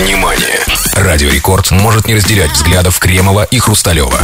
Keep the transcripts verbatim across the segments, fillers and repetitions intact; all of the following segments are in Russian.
Внимание! Радио Рекорд может не разделять взглядов Кремова и Хрусталева.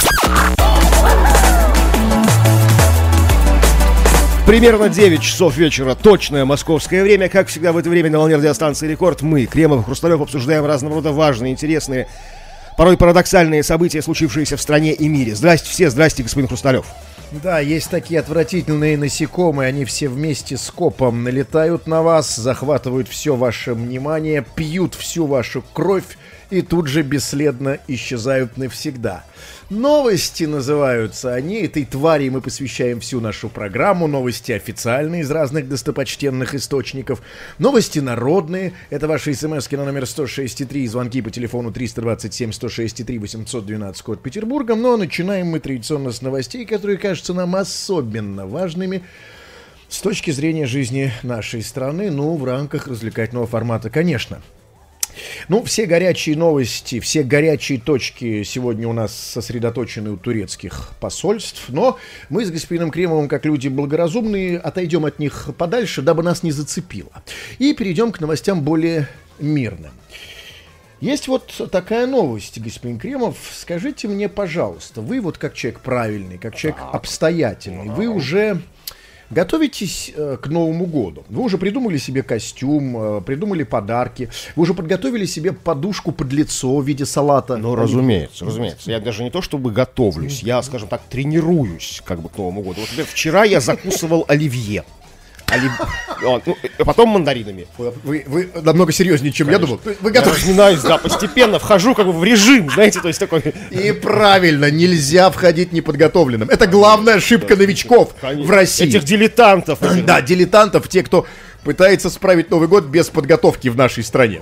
Примерно девять часов вечера, точное московское время. Как всегда в это время на волне радиостанции «Рекорд» мы, Кремов и Хрусталев, обсуждаем разного рода важные, интересные, порой парадоксальные события, случившиеся в стране и мире. Здрасте все, здрасте, господин Хрусталев. Да, есть такие отвратительные насекомые, они все вместе с копом налетают на вас, захватывают все ваше внимание, пьют всю вашу кровь и тут же бесследно исчезают навсегда. Новости называются они, этой твари мы посвящаем всю нашу программу, новости официальные из разных достопочтенных источников, новости народные, это ваши смски на номер сто шесть и три, звонки по телефону триста двадцать семь сто шесть и три восемьсот двенадцать, код Петербурга, но начинаем мы традиционно с новостей, которые кажутся нам особенно важными с точки зрения жизни нашей страны, ну, в рамках развлекательного формата, конечно. Ну, все горячие новости, все горячие точки сегодня у нас сосредоточены у турецких посольств, но мы с господином Кремовым, как люди благоразумные, отойдем от них подальше, дабы нас не зацепило. И перейдем к новостям более мирным. Есть вот такая новость, господин Кремов. Скажите мне, пожалуйста, вы вот как человек правильный, как человек обстоятельный, вы уже... готовитесь э, к Новому году. Вы уже придумали себе костюм, э, придумали подарки. Вы уже подготовили себе подушку под лицо в виде салата. Ну, разумеется, разумеется. Я даже не то чтобы готовлюсь, я, скажем так, тренируюсь как бы к Новому году. Вот, например, вчера я закусывал оливье. Олив... О, ну, потом мандаринами. Вы, вы намного серьезнее, чем Конечно. Я думал. Вы готовы? Я разминаюсь, да, постепенно вхожу как бы в режим, знаете, то есть такой... И правильно, нельзя входить неподготовленным. Это главная ошибка новичков Конечно. В России. Этих дилетантов. Этих... Да, дилетантов, те, кто пытается справить Новый год без подготовки в нашей стране.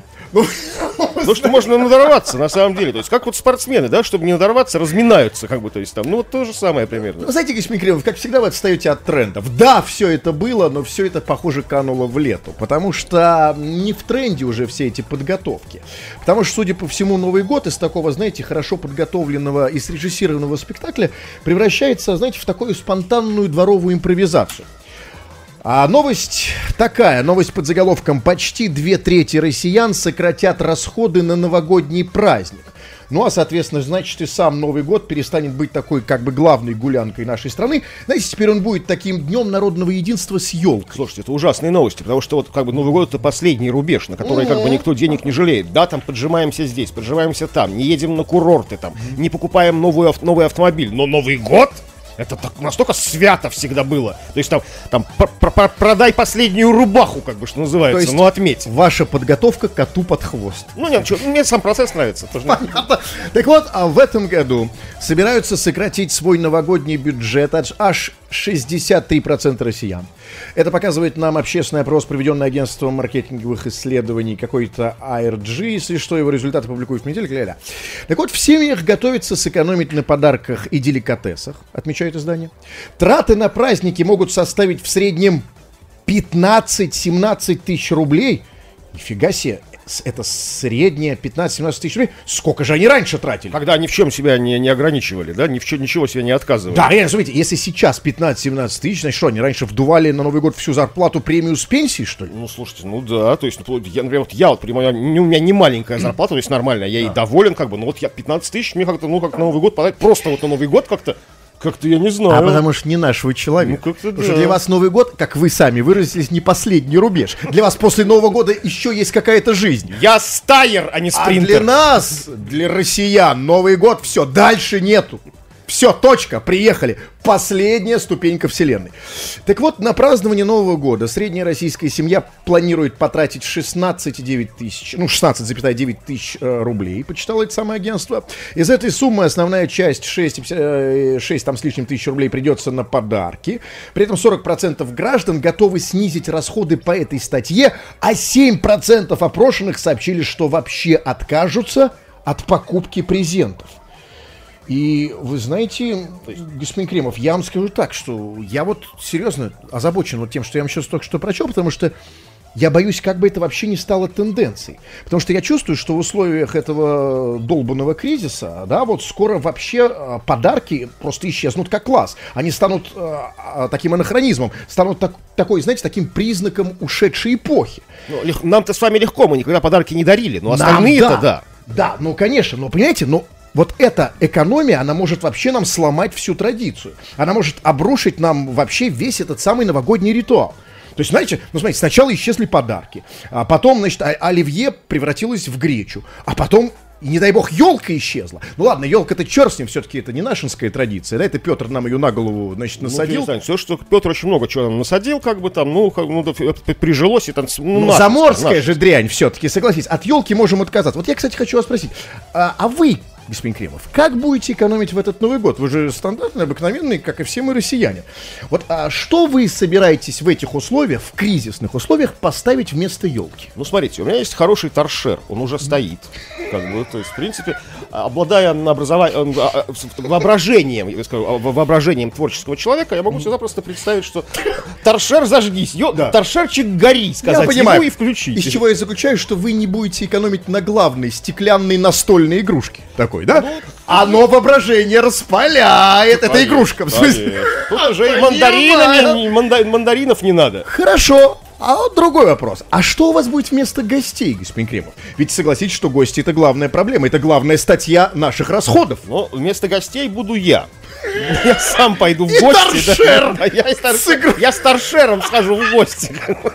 Ну, что можно надорваться, на самом деле. То есть, как вот спортсмены, да, чтобы не надорваться, разминаются, как бы, то есть, там, ну, вот то же самое примерно. Ну, знаете, господин Кремов, как всегда вы отстаете от трендов. Да, все это было, но все это, похоже, кануло в лету. Потому что не в тренде уже все эти подготовки. Потому что, судя по всему, Новый год из такого, знаете, хорошо подготовленного и срежиссированного спектакля превращается, знаете, в такую спонтанную дворовую импровизацию. А новость такая, новость под заголовком: почти две трети россиян сократят расходы на новогодний праздник. Ну, а, соответственно, значит, и сам Новый год перестанет быть такой, как бы, главной гулянкой нашей страны. Знаете, теперь он будет таким днем народного единства с елкой. Слушайте, это ужасные новости, потому что вот, как бы, Новый год — это последний рубеж, на который, как бы, никто денег не жалеет. Да, там, поджимаемся здесь, поджимаемся там, не едем на курорты, там, не покупаем новый, новый автомобиль. Но Новый год... это так, настолько свято всегда было. То есть там, там пр- пр- продай последнюю рубаху, как бы, что называется. То есть, ну, отметь. Ваша подготовка коту под хвост. Ну, нет, что, мне сам процесс нравится. Тоже. Так вот, а в этом году собираются сократить свой новогодний бюджет аж шестьдесят три процента россиян. Это показывает нам общественный опрос, проведенный агентством маркетинговых исследований, какой-то эй ар джи, если что, его результаты публикуют в неделю. Ля-ля. Так вот, в семьях готовятся сэкономить на подарках и деликатесах, отмечает издание. Траты на праздники могут составить в среднем пятнадцать-семнадцать тысяч рублей. Нифига себе. Это среднее пятнадцать-семнадцать тысяч рублей. Сколько же они раньше тратили? Когда они в чем себя не, не ограничивали, да? Ни в чем, ничего себе не отказывали. Да, реально, смотрите, если сейчас пятнадцать-семнадцать тысяч, значит, что, они раньше вдували на Новый год всю зарплату, премию с пенсии, что ли? Ну, слушайте, ну да, то есть, ну, я, например, вот я вот, понимаю, у меня не маленькая зарплата, то есть нормальная, я да. и доволен, как бы, но вот я пятнадцать тысяч, мне как-то, ну, как на Новый год подать, просто вот на Новый год как-то, как-то я не знаю. А потому что не наш вы человек. Ну, как-то потому да. что для вас Новый год, как вы сами выразились, не последний рубеж. Для вас после Нового года еще есть какая-то жизнь. Я стайер, а не спринтер. А для нас, для россиян, Новый год, все, дальше нету. Все, точка, приехали. Последняя ступенька вселенной. Так вот, на празднование Нового года средняя российская семья планирует потратить шестнадцать целых девять тысяч, ну, шестнадцать целых девять тысяч э, рублей, почитало это самое агентство. Из этой суммы основная часть, шесть, э, шесть там с лишним тысяч рублей, придется на подарки. При этом сорок процентов граждан готовы снизить расходы по этой статье, а семь процентов опрошенных сообщили, что вообще откажутся от покупки презентов. И вы знаете, господин Кремов, я вам скажу так, что я вот серьезно озабочен вот тем, что я вам сейчас только что прочел, потому что я боюсь, как бы это вообще не стало тенденцией. Потому что я чувствую, что в условиях этого долбанного кризиса, да, вот скоро вообще э, подарки просто исчезнут как класс. Они станут э, э, таким анахронизмом, станут так, такой, знаете, таким признаком ушедшей эпохи. Ну, лег- нам-то с вами легко, мы никогда подарки не дарили, но остальные-то Нам, да. Да, ну конечно, но понимаете, ну вот эта экономия, она может вообще нам сломать всю традицию. Она может обрушить нам вообще весь этот самый новогодний ритуал. То есть, знаете, ну смотрите, сначала исчезли подарки, а потом, значит, оливье превратилось в гречу, а потом, и не дай бог, елка исчезла. Ну ладно, елка-то черт с ним, все-таки это не нашинская традиция, да, это Петр нам ее на голову, значит, насадил. Ну, все, что Петр очень много чего нам насадил, как бы там, ну, как, ну да, прижилось и там... Ну, ну наш, заморская наш. же дрянь все-таки, согласитесь, от елки можем отказаться. Вот я, кстати, хочу вас спросить, а, а вы... господин Кремов, как будете экономить в этот Новый год? Вы же стандартный, обыкновенный, как и все мы, россияне. Вот а что вы собираетесь в этих условиях, в кризисных условиях, поставить вместо елки? Ну, смотрите, у меня есть хороший торшер, он уже стоит. Как бы, то есть, в принципе, обладая образованием, воображением, я скажу, воображением творческого человека, я могу всегда просто представить, что торшер зажгись, ё, да. торшерчик гори, сказать я понимаю, ему и включить. Из чего я заключаю, что вы не будете экономить на главной стеклянной настольной игрушке. Такой, да? Ну, оно воображение распаляет, эта игрушка. В смысле. Тут уже и мандаринами, манда, мандаринов не надо. Хорошо. А вот другой вопрос. А что у вас будет вместо гостей, господин Кремов? Ведь согласитесь, что гости — это главная проблема, это главная статья наших расходов. Но вместо гостей буду я. Я сам пойду в и гости. Торшер. Да, я, стар... я с торшером схожу в гости.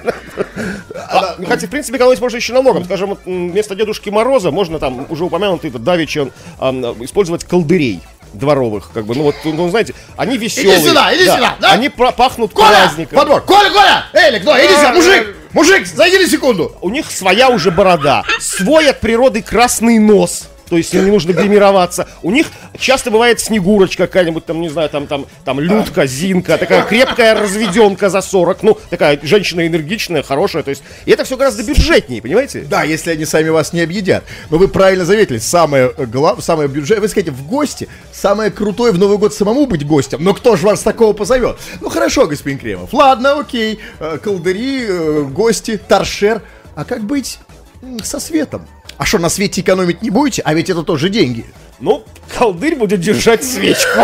А, хотя, в принципе, экономить можно еще налогом. Скажем, вместо Дедушки Мороза можно там уже упомянутый давеча использовать колдырей дворовых, как бы, ну вот, ну знаете, они веселые. Иди сюда, иди да, сюда, да? Они про- пахнут Коля, праздником. во двор, Коля, Коля, Эли, кто, иди сюда, мужик, мужик, зайди на секунду. У них своя уже борода, свой от природы красный нос. То есть им не нужно гримироваться. У них часто бывает Снегурочка какая-нибудь, там, не знаю, там, там, там, Людка, Зинка, такая крепкая разведенка за сорок. Ну, такая женщина энергичная, хорошая. То есть, и это все гораздо бюджетнее, понимаете? Да, если они сами вас не объедят. Но вы правильно заметили, самое главное, самое бюджетное, вы скажете, в гости, самое крутое в Новый год самому быть гостем. Но кто же вас такого позовет? Ну, хорошо, господин Кремов. Ладно, окей. Колдыри, гости, торшер. А как быть со светом? А что, на свете экономить не будете? А ведь это тоже деньги. Ну, колдырь будет держать свечку.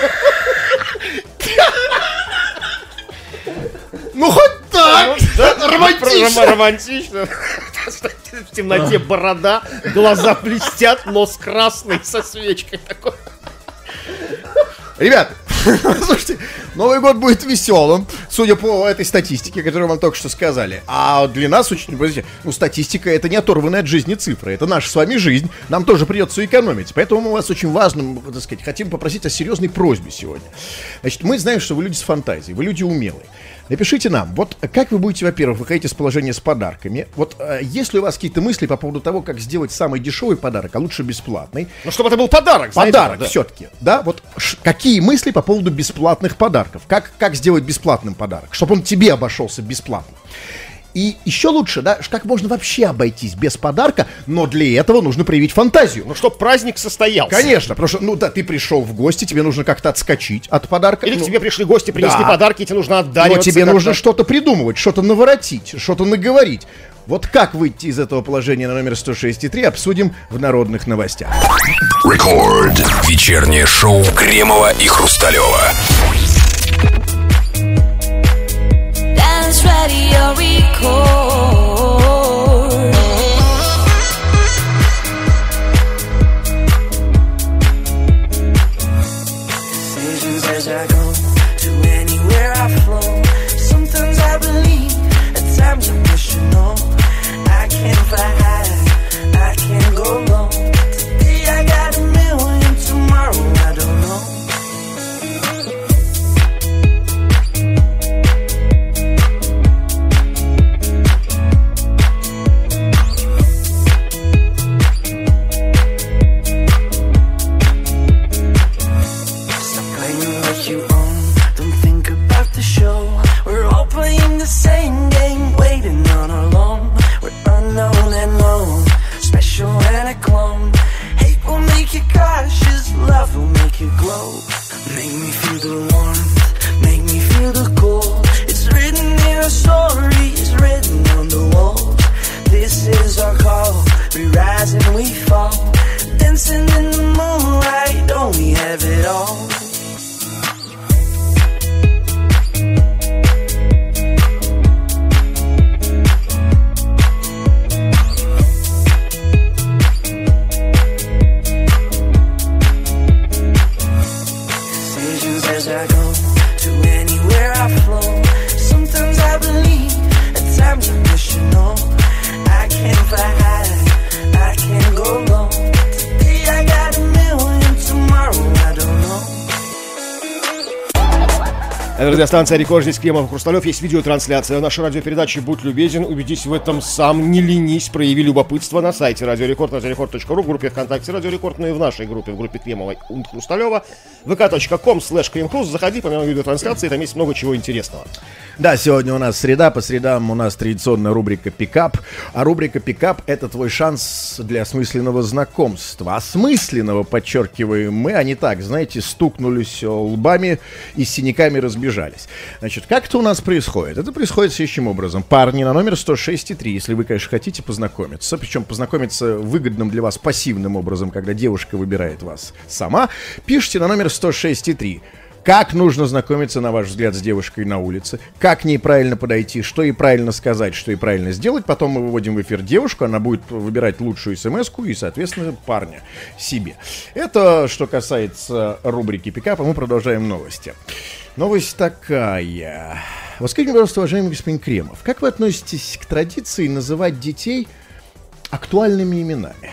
Ну, хоть так! Романтично! Романтично. В темноте борода, глаза блестят, нос красный со свечкой такой. Ребят, слушайте, Новый год будет веселым, судя по этой статистике, которую вам только что сказали. А для нас очень, ну, статистика — это не оторванная от жизни цифра, это наша с вами жизнь, нам тоже придется экономить. Поэтому мы вас очень важным, так сказать, хотим попросить о серьезной просьбе сегодня. Значит, мы знаем, что вы люди с фантазией, вы люди умелые. Напишите нам, вот как вы будете, во-первых, выходить из положения с подарками. Вот э, есть ли у вас какие-то мысли по поводу того, как сделать самый дешевый подарок, а лучше бесплатный? Ну, чтобы это был подарок. Подарок, знаете, да. все-таки, да? Вот ш- какие мысли по поводу бесплатных подарков? Как, как сделать бесплатным подарок, чтобы он тебе обошелся бесплатно? И еще лучше, да, как можно вообще обойтись без подарка, но для этого нужно проявить фантазию. Ну, чтобы праздник состоялся. Конечно, потому что, ну да, ты пришел в гости, тебе нужно как-то отскочить от подарка. Или ну, к тебе пришли гости, принесли да. подарки, и тебе нужно отдариваться. Но тебе как-то. нужно что-то придумывать, что-то наворотить, что-то наговорить. Вот как выйти из этого положения на номер сто шесть и три, обсудим в народных новостях. Рекорд. Вечернее шоу Кремова и Хрусталева. Radio record. Decisions as I go to anywhere I flow. Sometimes I believe, at times I wish you know. I can't fly high, I can't go low. Today I got a million, tomorrow I don't know. and we fall, dancing in the moonlight, don't we have it all? Decisions as I go to anywhere I flow. Sometimes I believe, at times I wish, you know, I can fly high, I can go low. Today I got a million, tomorrow I don't know. Это радиостанция «Рекорд», здесь Кремов, Хрусталев. Есть видеотрансляция нашей радиопередачи «Будь любезен». Убедись в этом сам, не ленись, прояви любопытство на сайте Радио Рекорд, радиорекорд точка ру, в группе ВКонтакте Радио Рекорд, ну и в нашей группе, в группе Кремова и Хрусталева, вэ ка точка ком слэш кремхруст. Заходи, помимо видеотрансляции, там есть много чего интересного. Да, сегодня у нас среда, по средам у нас традиционная рубрика «Пикап». А рубрика «Пикап» — это твой шанс для осмысленного знакомства. Осмысленного, подчеркиваем мы, а не так, знаете, стукнулись лбами и с синяками разбежались. Значит, как это у нас происходит? Это происходит следующим образом. Парни на номер сто шесть и три, если вы, конечно, хотите познакомиться, причем познакомиться выгодным для вас пассивным образом, когда девушка выбирает вас сама, пишите на номер сто шесть и три. Как нужно знакомиться, на ваш взгляд, с девушкой на улице, как к ней правильно подойти, что ей правильно сказать, что ей правильно сделать. Потом мы выводим в эфир девушку, она будет выбирать лучшую смс-ку и, соответственно, парня себе. Это что касается рубрики «Пикапа». Мы продолжаем новости. Новость такая. Вот скажите, пожалуйста, уважаемый господин Кремов, как вы относитесь к традиции называть детей актуальными именами?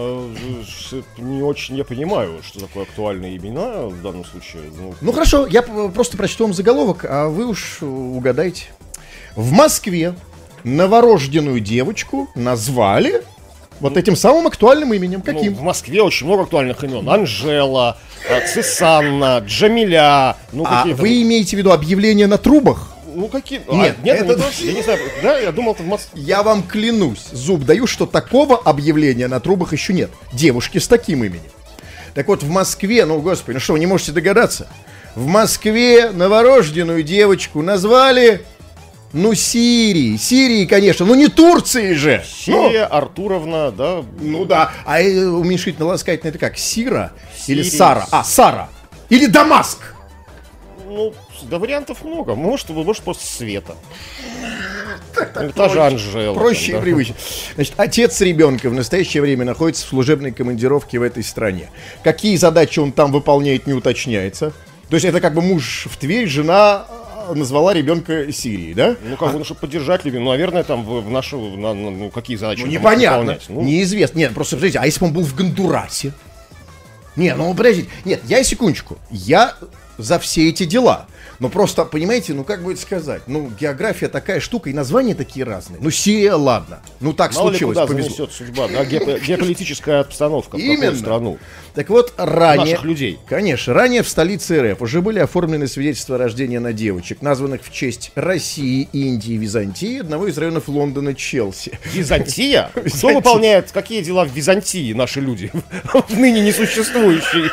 Не очень я понимаю, что такое актуальные имена в данном случае. Ну, ну хорошо, я просто прочту вам заголовок, а вы уж угадайте. В Москве новорожденную девочку назвали вот этим самым актуальным именем. Каким? Ну, в Москве очень много актуальных имен. Анжела, Цисанна, Джамиля. Ну, а вы имеете в виду объявления на трубах? Ну какие? Нет, а, нет, это... не, я не знаю. Да, я думал, это в Москве. Я вам клянусь, зуб даю, что такого объявления на трубах еще нет. Девушки с таким именем. Так вот, в Москве, ну, господи, ну что, вы не можете догадаться? В Москве новорожденную девочку назвали, ну, Сирией. Сирией, конечно, ну не Турцией же. Сирия, ну, Артуровна, да. Ну да. А уменьшительно-ласкательно это как? Сира или Сара? А, Сара. Или Дамаск. Ну, да вариантов много. Может, может просто Света. Так, так, та же Анжела. Проще там, и да. привычно. Значит, отец ребенка в настоящее время находится в служебной командировке в этой стране. Какие задачи он там выполняет, не уточняется. То есть это как бы муж в Тверь, жена назвала ребенка Сирией, да? Ну, как бы, ну, чтобы поддержать любимую. Ну, наверное, там в, в нашу, на, на, ну, какие задачи Ну, он непонятно, выполнять? Ну, неизвестно. Нет, просто, смотрите, а если бы он был в Гондурасе? Не, ну, подождите. Нет, я секундочку. Я за все эти дела. Но просто, понимаете, ну как бы это сказать, ну география такая штука и названия такие разные. Ну Сирия, ладно, ну так мало случилось, ли куда повезло. занесет судьба, да, гео- геополитическая обстановка в какую Именно. страну. Так вот, ранее, Наших людей. Конечно, ранее в столице РФ уже были оформлены свидетельства о рождении на девочек, названных в честь России, Индии, Византии, одного из районов Лондона, Челси. Византия? Кто Византия. выполняет какие дела в Византии, наши люди, ныне несуществующие?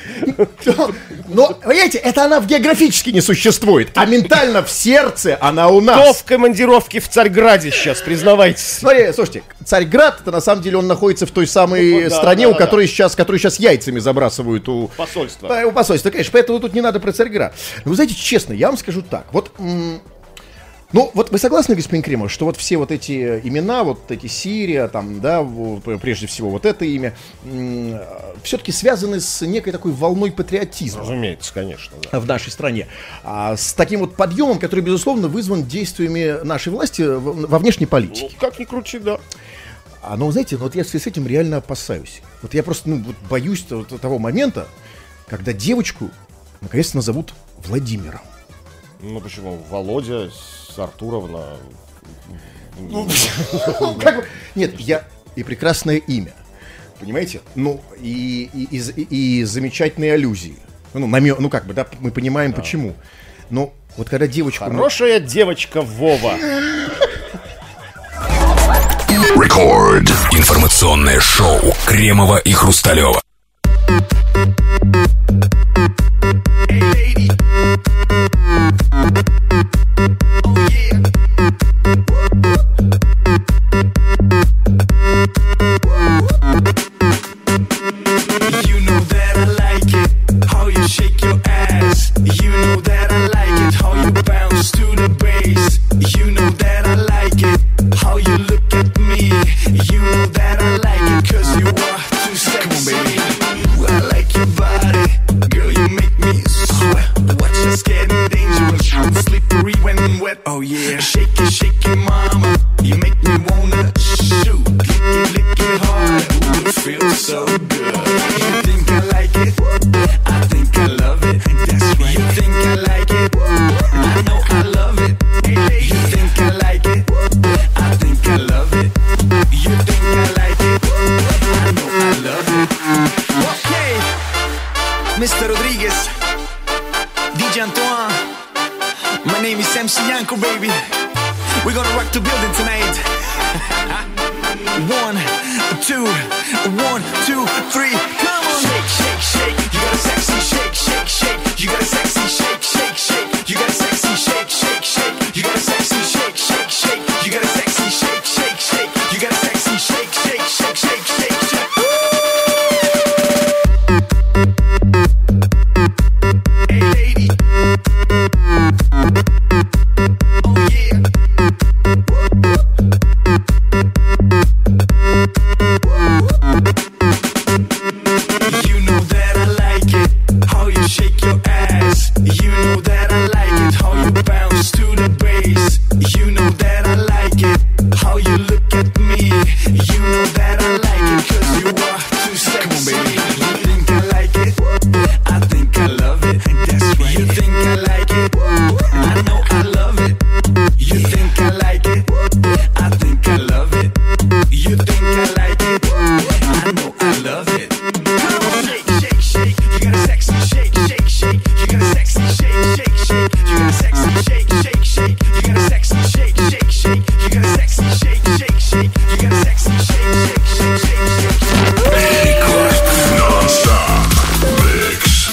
Но, понимаете, это она в географически не существует, а ментально в сердце она у нас. Кто в командировке в Царьграде сейчас, признавайтесь? Смотри, слушайте, Царьград, это на самом деле он находится в той самой Ну, да, стране, да, у да, которой сейчас, которую сейчас яйцами забрасывают у Посольство. Да, у посольства, конечно, поэтому тут не надо про Царьград. Но вы знаете, честно, я вам скажу так, вот, м- ну, вот вы согласны, господин Кремов, что вот все вот эти имена, вот эти Сирия, там, да, вот, прежде всего вот это имя, м- все-таки связаны с некой такой волной патриотизма. Разумеется, конечно, да. В нашей стране. А, с таким вот подъемом, который, безусловно, вызван действиями нашей власти в- во внешней политике. Ну, как ни крути, да. А, ну, знаете, ну, вот я с этим реально опасаюсь. Вот я просто, ну, вот боюсь того, того момента, когда девочку наконец-то назовут Владимиром. Ну, почему? Володя, Артуровна. Ну, как бы- Нет, я... И прекрасное имя. Понимаете? Ну, и, и, и, и- и замечательные аллюзии. Ну, намё- ну, как бы, да, мы понимаем, почему. Но вот когда девочку... ну, Хорошая девочка Вова. Рекорд. Информационное шоу Кремова и Хрусталева. Mister Rodriguez, D J Antoine. My name is M C Yanko, baby. We're gonna rock the building tonight. One, two, one, two, three. Come on. Shake, shake, shake. You got a sexy shake, shake, shake. You got a sexy shake, shake, shake. You got a sexy shake, shake, shake. You got a sexy shake, shake, shake. You got a sexy shake, shake, shake. You got a sexy shake, shake, shake, shake, shake, shake. Hey lady. Oh yeah. You know that I like it, how you shake your ass. You know that I like it, how you bounce to the bass. You know that I like it, how you look at me. You know that I like it, cause you are too sexy. Come on, baby. You think I like it? I think I love it. That's right. You think I like it? I know I love it. You think I like it? I think I love it. You think I like it? I know I love it. Come on, shake, shake, shake. You got a sexy shake, shake, shake. You got a sexy shake, shake, shake. You got a sexy shake, shake, shake. You got a sexy shake, shake, shake. You got a sexy shake, shake, shake. You got a sexy shake, shake, shake, shake, shake. Рекорд non-stop mix.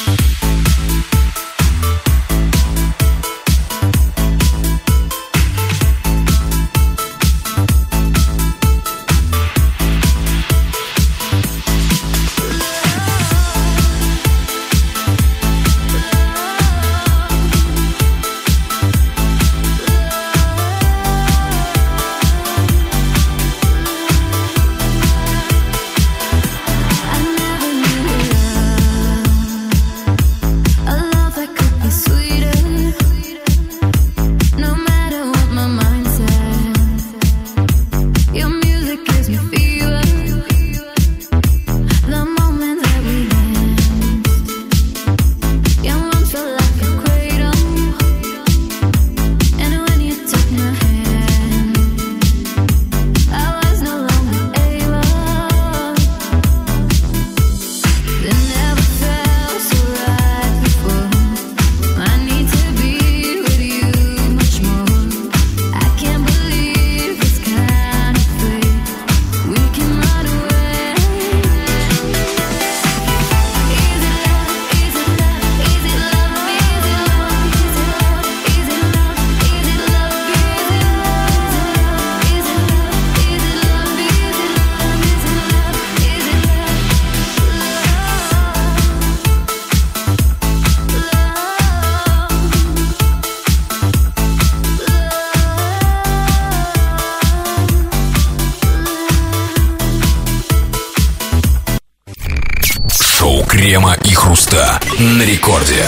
Крема и Хруста на рекорде.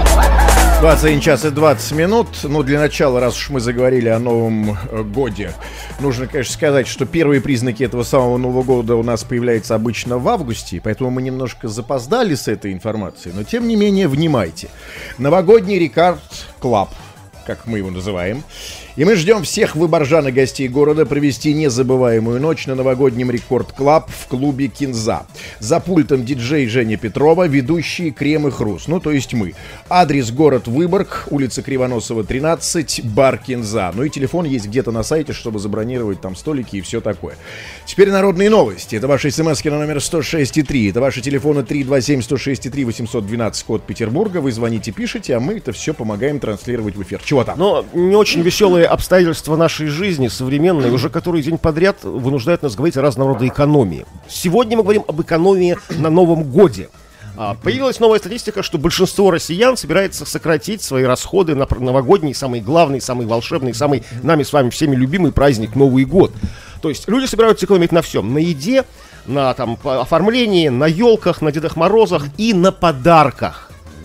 двадцать один час и двадцать минут. Ну, для начала, раз уж мы заговорили о Новом э, годе, нужно, конечно, сказать, что первые признаки этого самого Нового года у нас появляются обычно в августе, поэтому мы немножко запоздали с этой информацией, но тем не менее, внимайте. Новогодний Рекорд Клаб, как мы его называем. И мы ждем всех выборжан и гостей города провести незабываемую ночь на новогоднем Рекорд Клаб в клубе Кинза. За пультом диджей Женя Петрова, ведущие Крем и Хруст, ну то есть мы. Адрес город Выборг, улица Кривоносова, тринадцать, бар Кинза. Ну и телефон есть где-то на сайте, чтобы забронировать там столики и все такое. Теперь народные новости. Это ваши смски на номер сто шесть и три. Это ваши телефоны три два семь сто шесть и три восемьсот двенадцать, код Петербурга. Вы звоните, пишите, а мы это все помогаем транслировать в эфир. Чего там? Но не очень веселые обстоятельства нашей жизни современной уже который день подряд вынуждают нас говорить о разного рода экономии. Сегодня мы говорим об экономии на Новом годе. А, появилась новая статистика, что большинство россиян собирается сократить свои расходы на новогодний, самый главный, самый волшебный, самый нами с вами всеми любимый праздник Новый год. То есть люди собираются экономить на всем. На еде, на там, оформлении, на елках, на Дедах Морозах и на подарках.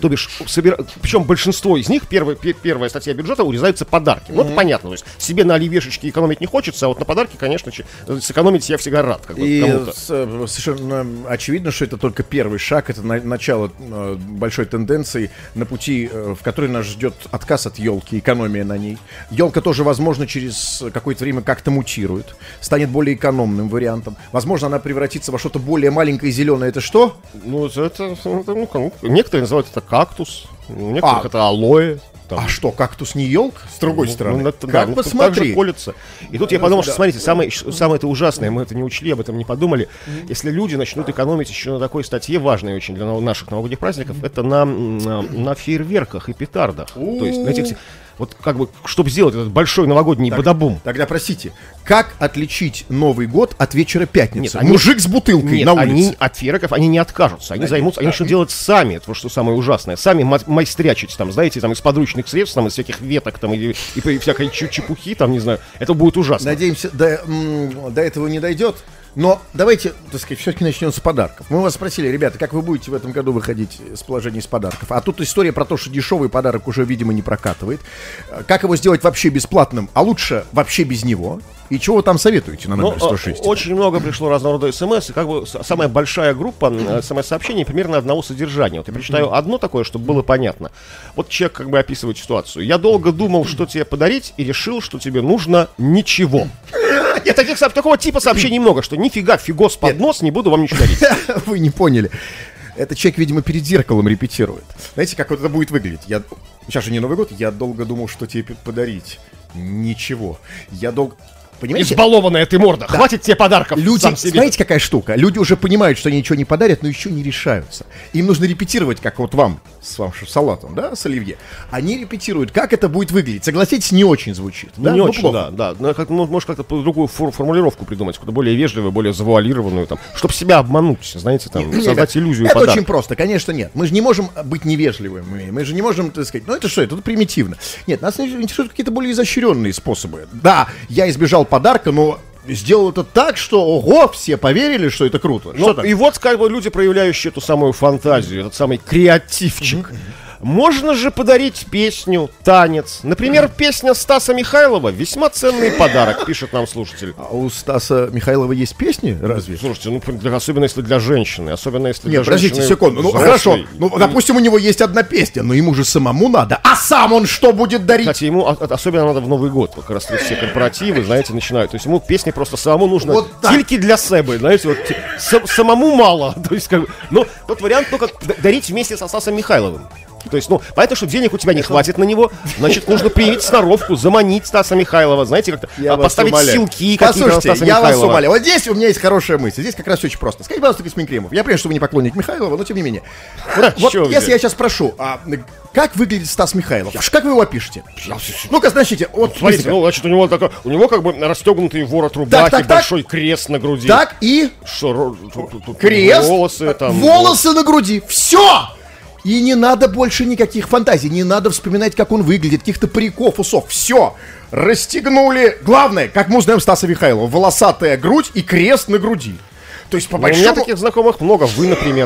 То бишь, собира... причем большинство из них, первая, пе- первая статья бюджета, урезаются подарки. Ну, это понятно, то есть себе на оливьешечке экономить не хочется, а вот на подарки, конечно, че- сэкономить я всегда рад. Как бы, И кому-то. с- э, совершенно очевидно, что это только первый шаг, это на- начало э, большой тенденции на пути, э, в которой нас ждет отказ от елки, экономия на ней. Елка тоже, возможно, через какое-то время как-то мутирует, станет более экономным вариантом. Возможно, она превратится во что-то более маленькое и зеленое. Это что? Ну, это, это, ну, кому- некоторые называют это кактус, у некоторых А. это алоэ. Там. А что, кактус не елка? С другой Ну, стороны. ну, это, да, как ну, тут так посмотри. же колется. И тут я подумал, что, смотрите, самое, самое это ужасное, мы это не учли, об этом не подумали. Если люди начнут экономить еще на такой статье, важной очень для наших новогодних праздников, это на, на, на фейерверках и петардах. То есть на этих, всех- вот как бы, чтобы сделать этот большой новогодний бадабум. Тогда, простите, как отличить Новый год от вечера пятницы? Нет, они- Мужик с бутылкой Нет, на улице. они от фейерверков, они не откажутся, они займутся, они начнут делать сами, это вот что самое ужасное, сами ма- майстрячить там, знаете, там из подручных средств, там из всяких веток, там и, и, и всякой чу- чепухи, там, не знаю, это будет ужасно. Надеемся, до, м, до этого не дойдет. Но давайте, так сказать, все-таки начнем с подарков. Мы вас спросили, ребята, как вы будете в этом году выходить с положения из подарков? А тут история про то, что дешевый подарок уже, видимо, не прокатывает. Как его сделать вообще бесплатным, а лучше вообще без него? И чего вы там советуете на номер Ну, сто шесть? э, очень много пришло разного рода смс, и как бы с- самая большая группа м, смс-сообщений примерно одного содержания. Вот я прочитаю одно такое, чтобы было понятно. Вот человек как бы описывает ситуацию. Я долго думал, что тебе подарить, и решил, что тебе нужно ничего. Нет, таких, со- такого типа сообщений много, что нифига, фигос под нос, не буду вам ничего дарить. Вы не поняли. Этот человек, видимо, перед зеркалом репетирует. Знаете, как вот это будет выглядеть? Я... Сейчас же не Новый год, я долго думал, что тебе подарить. Ничего. Я долго... Понимаете? Избалованная ты морда, хватит тебе подарков Люди, сам себе. знаете, какая штука? Люди уже понимают, что они ничего не подарят, но еще не решаются. Им нужно репетировать, как вот вам с вашим салатом, да, с оливье. Они репетируют, как это будет выглядеть. Согласитесь, не очень звучит. Ну, да? не Ну, очень, плохо. да, да. Ну, как, ну, может, как-то по- другую фор- формулировку придумать, куда более вежливую, более завуалированную, там, чтобы себя обмануть, знаете, там, Не, создать ребят, иллюзию это подарка. очень просто, конечно, нет. Мы же не можем быть невежливыми. Мы же не можем, так сказать, ну это что, это примитивно. Нет, нас интересуют какие-то более изощренные способы. Да, я избежал подарка, но сделал это так, что, ого, все поверили, что это круто. Ну, Что так? и вот как бы люди, проявляющие эту самую фантазию, этот самый креативчик. Можно же подарить песню, танец. Например, песня Стаса Михайлова. Весьма ценный подарок, пишет нам слушатель. А у Стаса Михайлова есть песни, разве? Слушайте, ну, для- особенно если для женщины, особенно если для Нет, подождите женщины секунду. Ну, взрослой. хорошо. Ну, допустим, у него есть одна песня, но ему же самому надо. А сам он что будет дарить? Кстати, ему а- а- особенно надо в Новый год, как раз все корпоративы, знаете, начинают. То есть ему песни просто самому нужно Вот так. только для себя, знаете, вот те- с- самому мало. То есть, как бы, ну, тот вариант только д- дарить вместе со Стасом Михайловым. То есть, ну, понятно, что денег у тебя не хватит на него, значит, нужно проявить сноровку, заманить Стаса Михайлова, знаете, как-то Я а, вас поставить умоляю. силки какие-то на Послушайте, Стаса я вас Михайлова. умоляю. Вот здесь у меня есть хорошая мысль. Здесь как раз все очень просто. Скажите, пожалуйста, господин Кремов. Я понимаю, что вы не поклонник Михайлова, но тем не менее. Вот, вот чё вы если взяли? я сейчас спрошу, а, как выглядит Стас Михайлов? Как вы его опишете? Ну-ка, значите, вот Смотрите, быстренько. ну, значит, у него такой, у него как бы расстегнутый ворот рубахи, так, так. большой крест на груди. Так, и Что, ро- тут- тут- тут крест, волосы там. волосы на груди. Все! И не надо больше никаких фантазий, не надо вспоминать, как он выглядит, каких-то париков, усов. Все, расстегнули. Главное, как мы узнаем Стаса Михайлова, волосатая грудь и крест на груди. То есть, по Ну, у меня большому... таких знакомых много. Вы, например.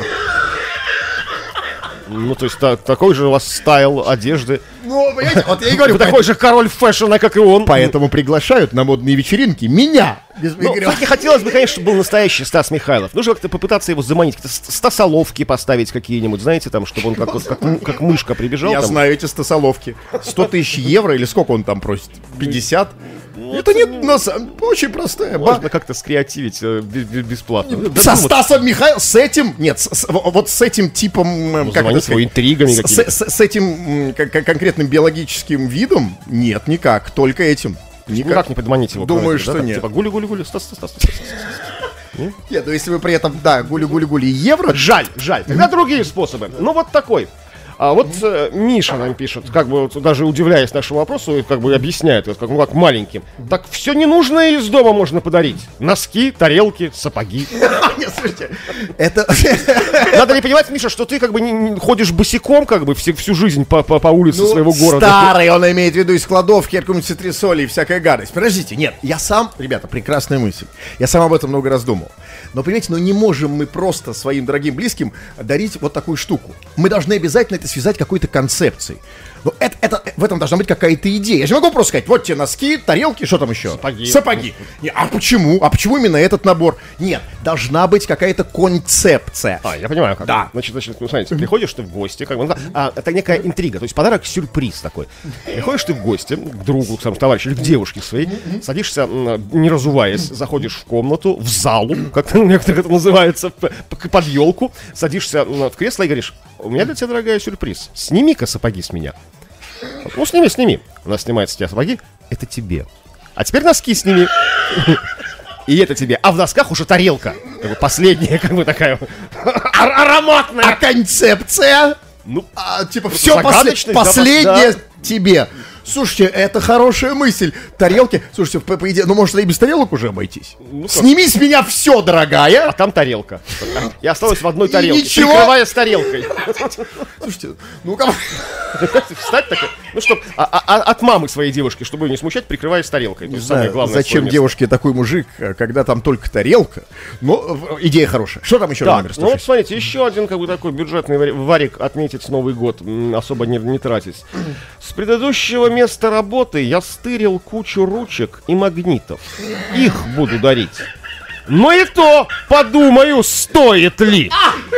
Ну, то есть, та- такой же у вас стайл одежды. Ну, понимаете, вот я и говорю, Вы такой же король фэшена, как и он. поэтому приглашают на модные вечеринки меня. Без Ну, Игоря. все-таки хотелось бы, конечно, чтобы был настоящий Стас Михайлов. Нужно как-то попытаться его заманить, как-то ст- стасоловки поставить какие-нибудь, знаете, там, чтобы он как, вот, как, м- как мышка прибежал. Я там. знаю эти стасоловки. сто тысяч евро или сколько он там просит? пятьдесят? Это не на самом- очень простая. ба- Можно как-то скреативить э, бе- бе- бесплатно. Да, Со думать, Стасом Михайловым, с этим, нет, с- с- вот с этим типом, м, как это заманить его сказать, интригами с, какими-то. с- с этим м, к- к- конкретным биологическим видом, нет, никак, только этим. Никак не подманить его. Думаю, кроме этого, что да, так, нет. Типа гули-гули-гули, Стас, Стас, Стас, Стас, Стас, Стас. Нет, но если вы при этом, да, гули-гули-гули евро, Жаль, жаль. Тогда другие способы. Ну, вот такой. А вот э, Миша нам пишет, как бы вот, даже удивляясь нашему вопросу, как бы объясняет, вот, как, ну, как маленьким. Так все ненужное из дома можно подарить. Носки, тарелки, сапоги. нет, слушайте, это... Надо ли понимать, Миша, что ты как бы не, не ходишь босиком как бы все, всю жизнь по, по, по улице Ну, своего города. старый, он имеет в виду из кладовки, какой-нибудь цитрисоли и всякая гадость. Подождите, нет, я сам, ребята, прекрасная мысль. Я сам об этом много раз думал. Но, понимаете, ну не можем мы просто своим дорогим близким дарить вот такую штуку. Мы должны обязательно это это связать какой-то концепцией. Но это, это, в этом должна быть какая-то идея. Я же не могу просто сказать, вот тебе носки, тарелки, что там еще? Сапоги. Сапоги. Не, а почему? А почему именно этот набор? Нет, должна быть какая-то концепция. А, я понимаю, как. Да. Значит, значит, ну, смотрите, приходишь ты в гости, как бы, ну, а, это некая интрига, то есть подарок-сюрприз такой. Приходишь ты в гости к другу, к своему товарищу или к девушке своей, садишься, м, не разуваясь, заходишь в комнату, в залу, как некоторые это называется, п- п- под елку, садишься м, в кресло и говоришь: у меня для тебя, дорогая, сюрприз. Сними-ка сапоги с меня. Ну, сними, сними. Она снимает с тебя сапоги. Это тебе. А теперь носки сними. И это тебе. А в носках уже тарелка. Как бы последняя, как бы такая ароматная. А концепция? Ну, А, типа, все загадочность, да, последнее да. тебе. Слушайте, это хорошая мысль. Тарелки, слушайте, по, по идее, ну, может, и без тарелок уже обойтись? Ну, Сними с меня все, дорогая. а там тарелка. Я осталась в одной тарелке, ничего. прикрывая с тарелкой. Слушайте, ну-ка. Встать так, ну, чтоб а- а- от мамы своей девушки, чтобы ее не смущать, прикрываясь с тарелкой. Не Это самое знаю, главное свое зачем место. девушке такой мужик, когда там только тарелка. Но э, идея хорошая. Что там еще Так, номер ну вот сто шесть? смотрите, еще один как бы такой бюджетный вари- варик отметить Новый год, м, особо не, не тратить. С предыдущего места работы я стырил кучу ручек и магнитов. Их буду дарить. Но и то подумаю, стоит ли.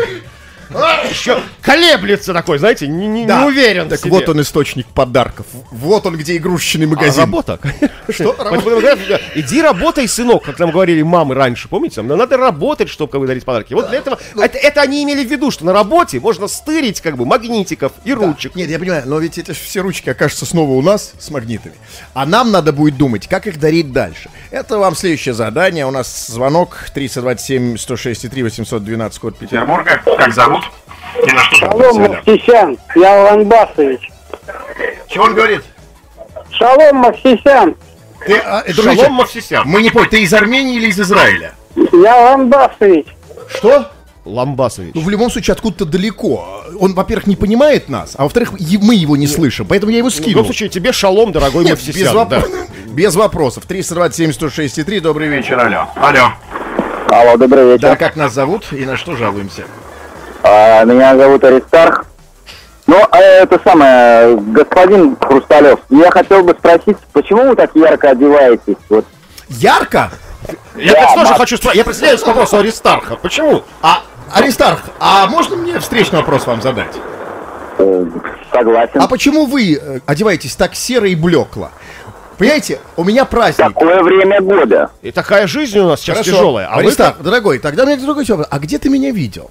Еще колеблется такой, знаете, не, не- Да. не уверен в Так себе. вот он источник подарков. Вот он, где игрушечный А, магазин. работа. Что? Поэтому говорят, иди работай, сынок, как нам говорили мамы раньше, помните? Нам надо работать, чтобы как бы дарить подарки. Вот для этого, это, это они имели в виду, что на работе можно стырить как бы магнитиков и ручек. Нет, я понимаю, но ведь эти все ручки окажутся снова у нас с магнитами. А нам надо будет думать, как их дарить дальше. Это вам следующее задание. У нас звонок триста двадцать семь сто шесть три восемьсот двенадцать, код Петербурга. Петербурга. Как зовут? И на что Шалом, зовут? Махсисян, я Ланбасович. Чего он говорит? Шалом, Махсисян, Ты, а, э, дружище, Шалом Мавсисян. мы не поняли, ты из Армении или из Израиля? я Ланбасович. Что? Ламбасович. Ну, в любом случае, откуда-то далеко. Он, во-первых, не понимает нас, а во-вторых, е- мы его не слышим, поэтому я его В любом скинул. случае, тебе шалом, дорогой Нет, без, Мавсисян. воп- Да. без вопросов. триста двадцать семь сто шесть три, добрый вечер. Алло. Алло. Алло, добрый вечер. Да, как нас зовут и на что жалуемся? А, меня зовут Аристарх. Ну, а это самое, господин Хрусталев, я хотел бы спросить, почему вы так ярко одеваетесь? Вот. Ярко? Я Да, так тоже Мак- хочу спросить. Я представляю с вопросом Аристарха. Почему? А, Аристарх, а можно мне встречный вопрос вам задать? Э, согласен. А почему вы э, одеваетесь так серо и блекло? Понимаете, у меня праздник. Такое время года. И такая жизнь у нас сейчас Хорошо. тяжелая. А вы Аристарх, как? дорогой, тогда у меня другой вопрос. А где ты меня видел?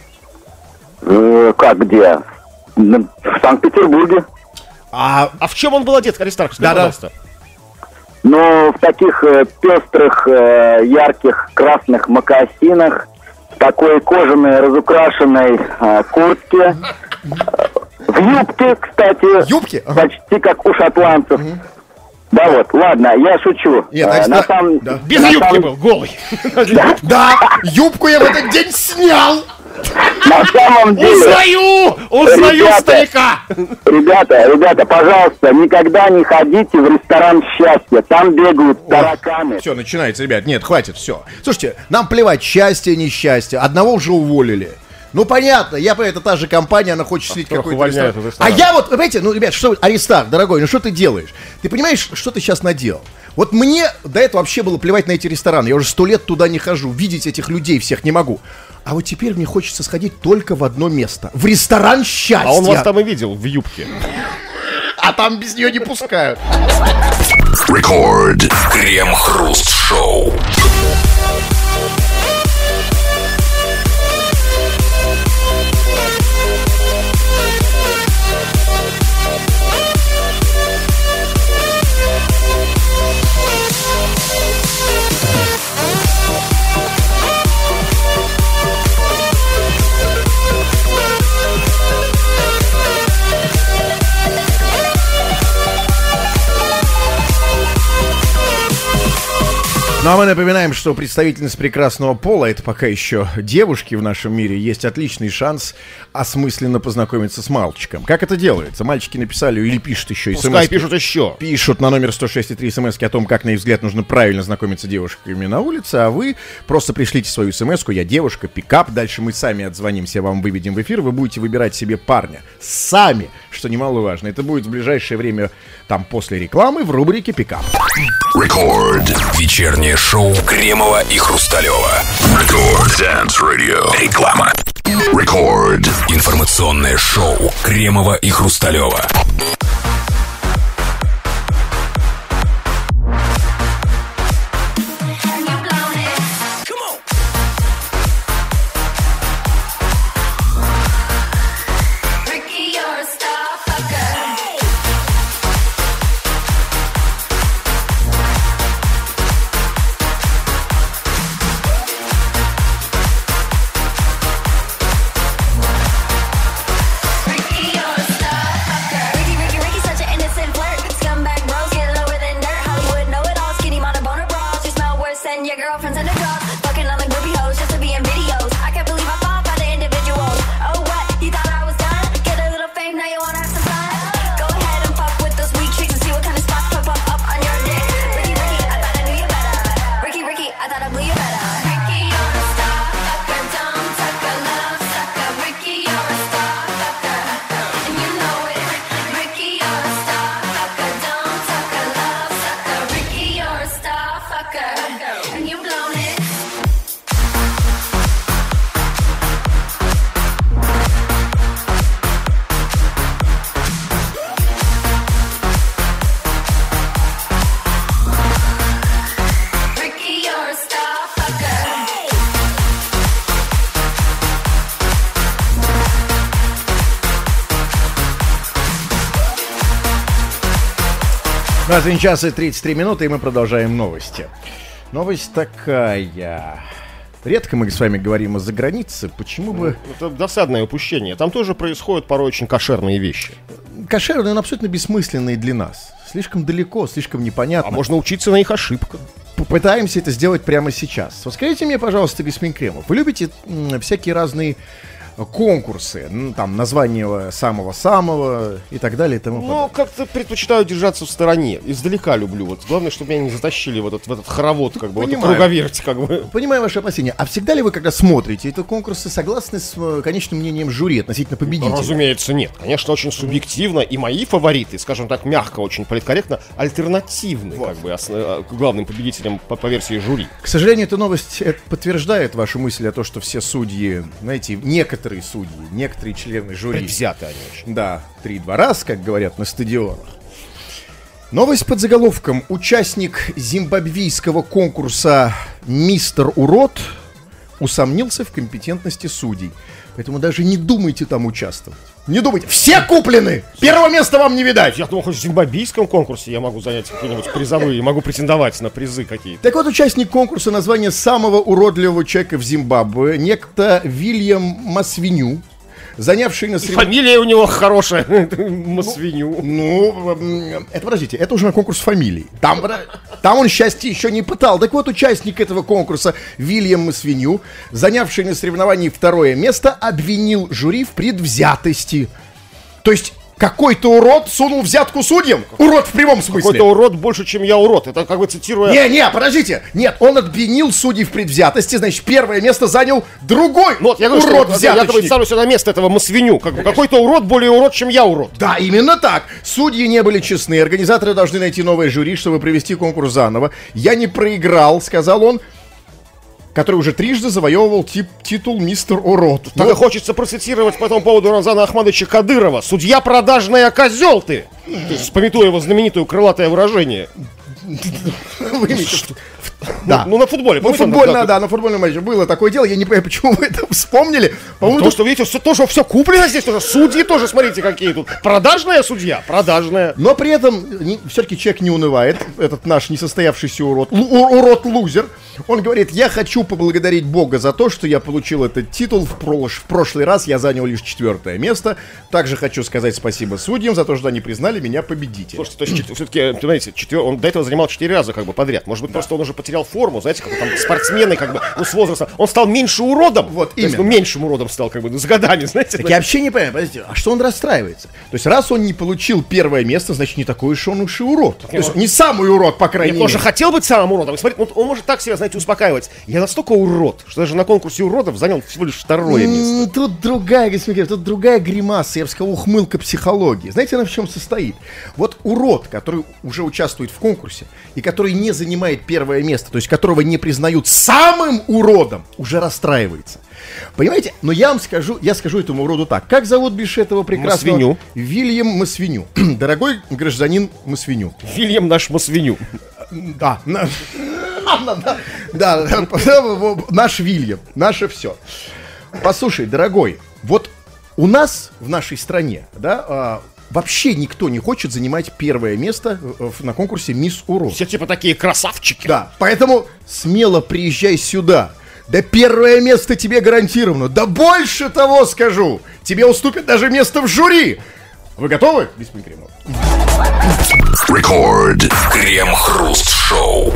Э, как где? Н- В Санкт-Петербурге. А, А в чем он был одет, Аристарх? Скажи, Да-да. пожалуйста. Ну, в таких э, пестрых, э, ярких красных мокасинах, в такой кожаной разукрашенной э, куртке, э, в юбке, кстати, юбки? Ага. почти как у шотландцев. Да вот, ладно, я шучу. Нет, Э, значит, на да- самом- да. Без на юбки самом- был, голый. Да, юбку я в этот день снял. На самом деле, Узнаю! Узнаю Ребята. старика! ребята, ребята, пожалуйста, никогда не ходите в ресторан счастья. Там бегают тараканы. Все, начинается, ребят. Нет, хватит, все. Слушайте, нам плевать, счастье, несчастье. Одного уже уволили. Ну, понятно, я понимаю, это та же компания, она хочет слить которых какой-то увольняют ресторан. из ресторана. А я вот, понимаете, ну, ребят, что, Аристарх, дорогой, ну что ты делаешь? Ты понимаешь, что ты сейчас наделал? Вот мне до этого вообще было плевать на эти рестораны. Я уже сто лет туда не хожу, видеть этих людей всех не могу. А вот теперь мне хочется сходить только в одно место. В ресторан счастья. А он вас там и видел, в юбке. А там без нее не пускают. Record. Крем-хруст-шоу. Ну а мы напоминаем, что представительница прекрасного пола, это пока еще девушки в нашем мире, есть отличный шанс осмысленно познакомиться с мальчиком. Как это делается? Мальчики написали или пишут еще смс. Пускай пишут еще. Пишут на номер сто шесть и три смс о том, как, на их взгляд, нужно правильно знакомиться с девушками на улице, а вы просто пришлите свою смс-ку, я девушка, пикап, дальше мы сами отзвонимся, вам выведем в эфир, вы будете выбирать себе парня. Сами, что немаловажно. Это будет в ближайшее время, там, после рекламы в рубрике «Пикап». Рекорд. Вечернее шоу Кремова и Хрусталева. Рекорд Dance Radio. Реклама. Рекорд. Информационное шоу Кремова и Хрусталева. двадцать один час и тридцать три минуты, и мы продолжаем новости. Новость такая. Редко мы с вами говорим о загранице, почему бы... Это досадное упущение. Там тоже происходят порой очень кошерные вещи. Кошерные, но абсолютно бессмысленные для нас. Слишком далеко, слишком непонятно. А можно учиться на их ошибках. Попытаемся это сделать прямо сейчас. Вот скажите мне, пожалуйста, господин Кремов, вы любите м, всякие разные конкурсы, ну, там, название самого-самого и так далее и тому подобное? Ну, как-то предпочитаю держаться в стороне. Издалека люблю. Вот главное, чтобы меня не затащили в этот, в этот хоровод, как бы, в эту круговерть, как бы. Понимаю ваше опасения. А всегда ли вы, когда смотрите эти конкурсы, согласны с э, конечным мнением жюри относительно победителя? Разумеется, нет. Конечно, очень субъективно. И мои фавориты, скажем так, мягко, очень политкорректно, альтернативны, вот, как бы, основ... главным победителям по, по версии жюри. К сожалению, эта новость это подтверждает вашу мысль о том, что все судьи, знаете, некоторые судьи, некоторые члены жюри... Предвзяты они очень. Да, три-два раз, как говорят на стадионах. Новость под заголовком: участник зимбабвийского конкурса «Мистер Урод» усомнился в компетентности судей. Поэтому даже не думайте там участвовать. Не думайте. Все куплены! Первого места вам не видать! Я думал, хоть в зимбабвийском конкурсе я могу занять какие-нибудь призовые, могу претендовать на призы какие-то. Так вот, участник конкурса название самого уродливого человека в Зимбабве, некто Вильям Масвиню, занявший на соревнованиях... Фамилия у него хорошая. Масвиню. Ну, это, подождите, это уже на конкурс фамилий. Там, там он счастья еще не пытал. Так вот, участник этого конкурса Вильям Масвиню, занявший на соревновании второе место, обвинил жюри в предвзятости. То есть... Какой-то урод сунул взятку судьям? Урод в прямом смысле. Какой-то урод больше, чем я урод. Это как бы цитируя... Не-не, подождите. Нет, он обвинил судей в предвзятости. Значит, первое место занял другой ну, вот, я говорю, урод взяточник. Я как бы ставлю себя на место этого Масвиню. Как бы, какой-то урод более урод, чем я урод. Да, именно так. Судьи не были честны. Организаторы должны найти новое жюри, чтобы провести конкурс заново. Я не проиграл, сказал он, который уже трижды завоевывал тип, титул «Мистер Урод». Тогда ну, хочется процитировать по этому поводу Рамзана Ахмадовича Кадырова. «Судья продажная, козел ты!» То есть, пометуя его знаменитое крылатое выражение. Да. Ну, ну, на футболе. Ну, футбольно, да, на футбольном матче было такое дело. Я не понимаю, почему вы это вспомнили. По-моему, то, что, видите, все, то, что все куплено здесь, тоже судьи тоже, смотрите, какие тут. Продажная судья, продажная. Но при этом все-таки человек не унывает. Этот наш несостоявшийся урод, урод-лузер. Он говорит: я хочу поблагодарить Бога за то, что я получил этот титул. В, прош... в прошлый раз я занял лишь четвертое место. Также хочу сказать спасибо судьям за то, что они признали меня победителем. Слушайте, то есть все-таки, понимаете, четвер... он до этого занимал четыре раза как бы подряд. Может быть, да. Просто он уже потерял потерял форму, знаете, как бы там спортсмены, как бы, ну, с возрастом, он стал меньше уродом. Вот, то есть, ну, меньшим уродом стал, как бы, ну, с годами, знаете. Так я вообще не понимаю, подождите, а что он расстраивается? То есть, раз он не получил первое место, значит, не такой уж он уж и урод. То есть, не самый урод, по крайней Нет, он мере. же хотел быть самым уродом. И смотри, ну, он может так себя, знаете, успокаивать. Я настолько урод, что даже на конкурсе уродов занял всего лишь второе место. М, Тут другая, господин Кирилл, тут другая гримаса, я бы сказал, ухмылка психологии. Знаете, она в чем состоит? Вот урод, который уже участвует в конкурсе, и который не занимает первое место, то есть которого не признают самым уродом, уже расстраивается. Понимаете? Но я вам скажу, я скажу этому уроду так. Как зовут бишь этого прекрасного? Масвиню. Вильям Масвиню. Дорогой гражданин Масвиню. Вильям наш Масвиню. Да, на- да, да, да, наш Вильям, наше все. Послушай, дорогой, вот у нас в нашей стране, да, а, вообще никто не хочет занимать первое место в- на конкурсе «Мисс Урод». Все типа такие красавчики. Да, поэтому смело приезжай сюда. Да первое место тебе гарантировано. Да больше того скажу. Тебе уступит даже место в жюри. Вы готовы, господин Кремов? Record. Крем-хруст-шоу.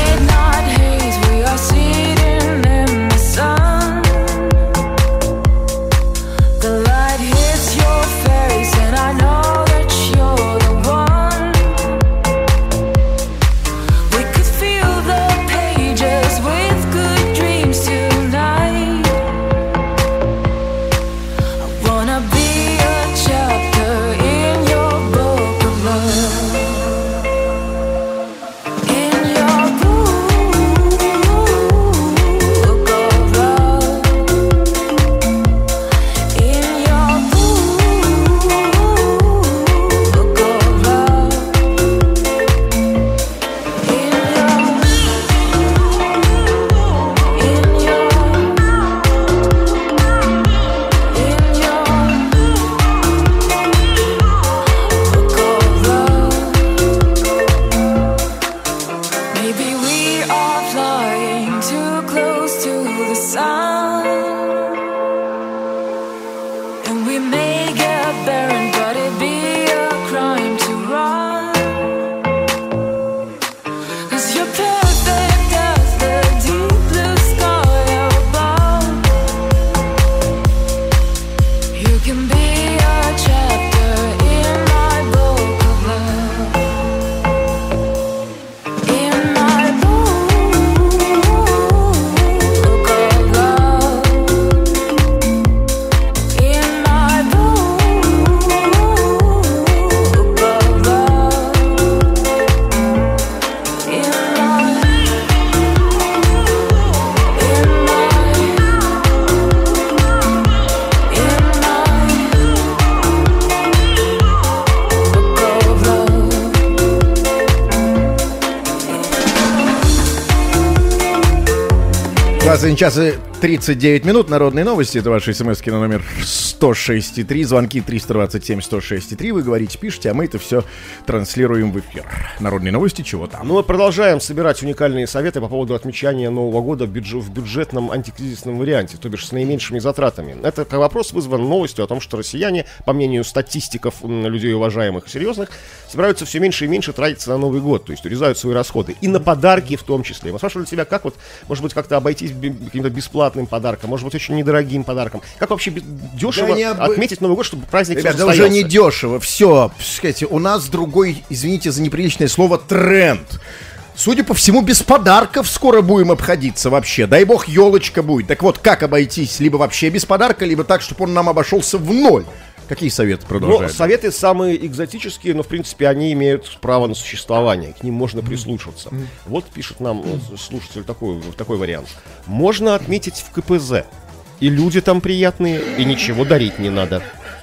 двадцать один час и тридцать девять минут. Народные новости. Это ваши смски на номер сто шесть и три. Звонки триста двадцать семь сто шесть и три. Вы говорите, пишите, а мы это все транслируем в эфир. Народные новости, чего там? Ну, мы продолжаем собирать уникальные советы по поводу отмечания Нового года в, бюджет, в бюджетном антикризисном варианте, то бишь с наименьшими затратами. Это вопрос вызван новостью о том, что россияне, по мнению статистиков, людей уважаемых и серьезных, собираются все меньше и меньше тратиться на Новый год, то есть урезают свои расходы. И на подарки в том числе. Мы спрашивали тебя, как вот, может быть, как-то обойтись каким-то бесплатным подарком, может быть, очень недорогим подарком. Как вообще дешево Да не об- отметить Новый год, чтобы праздник Ребят, всё да уже состоялся? не дешево. Все, сказать, у нас другой, извините за неприличное слово, тренд. Судя по всему, без подарков скоро будем обходиться вообще. Дай бог, елочка будет. Так вот, как обойтись? Либо вообще без подарка, либо так, чтобы он нам обошелся в ноль. Какие советы Ну, продолжают? советы самые экзотические, но, в принципе, они имеют право на существование. К ним можно прислушиваться. Вот пишет нам э, слушатель такой, такой вариант. Можно отметить в ка пэ зэ. И люди там приятные, и ничего дарить не надо.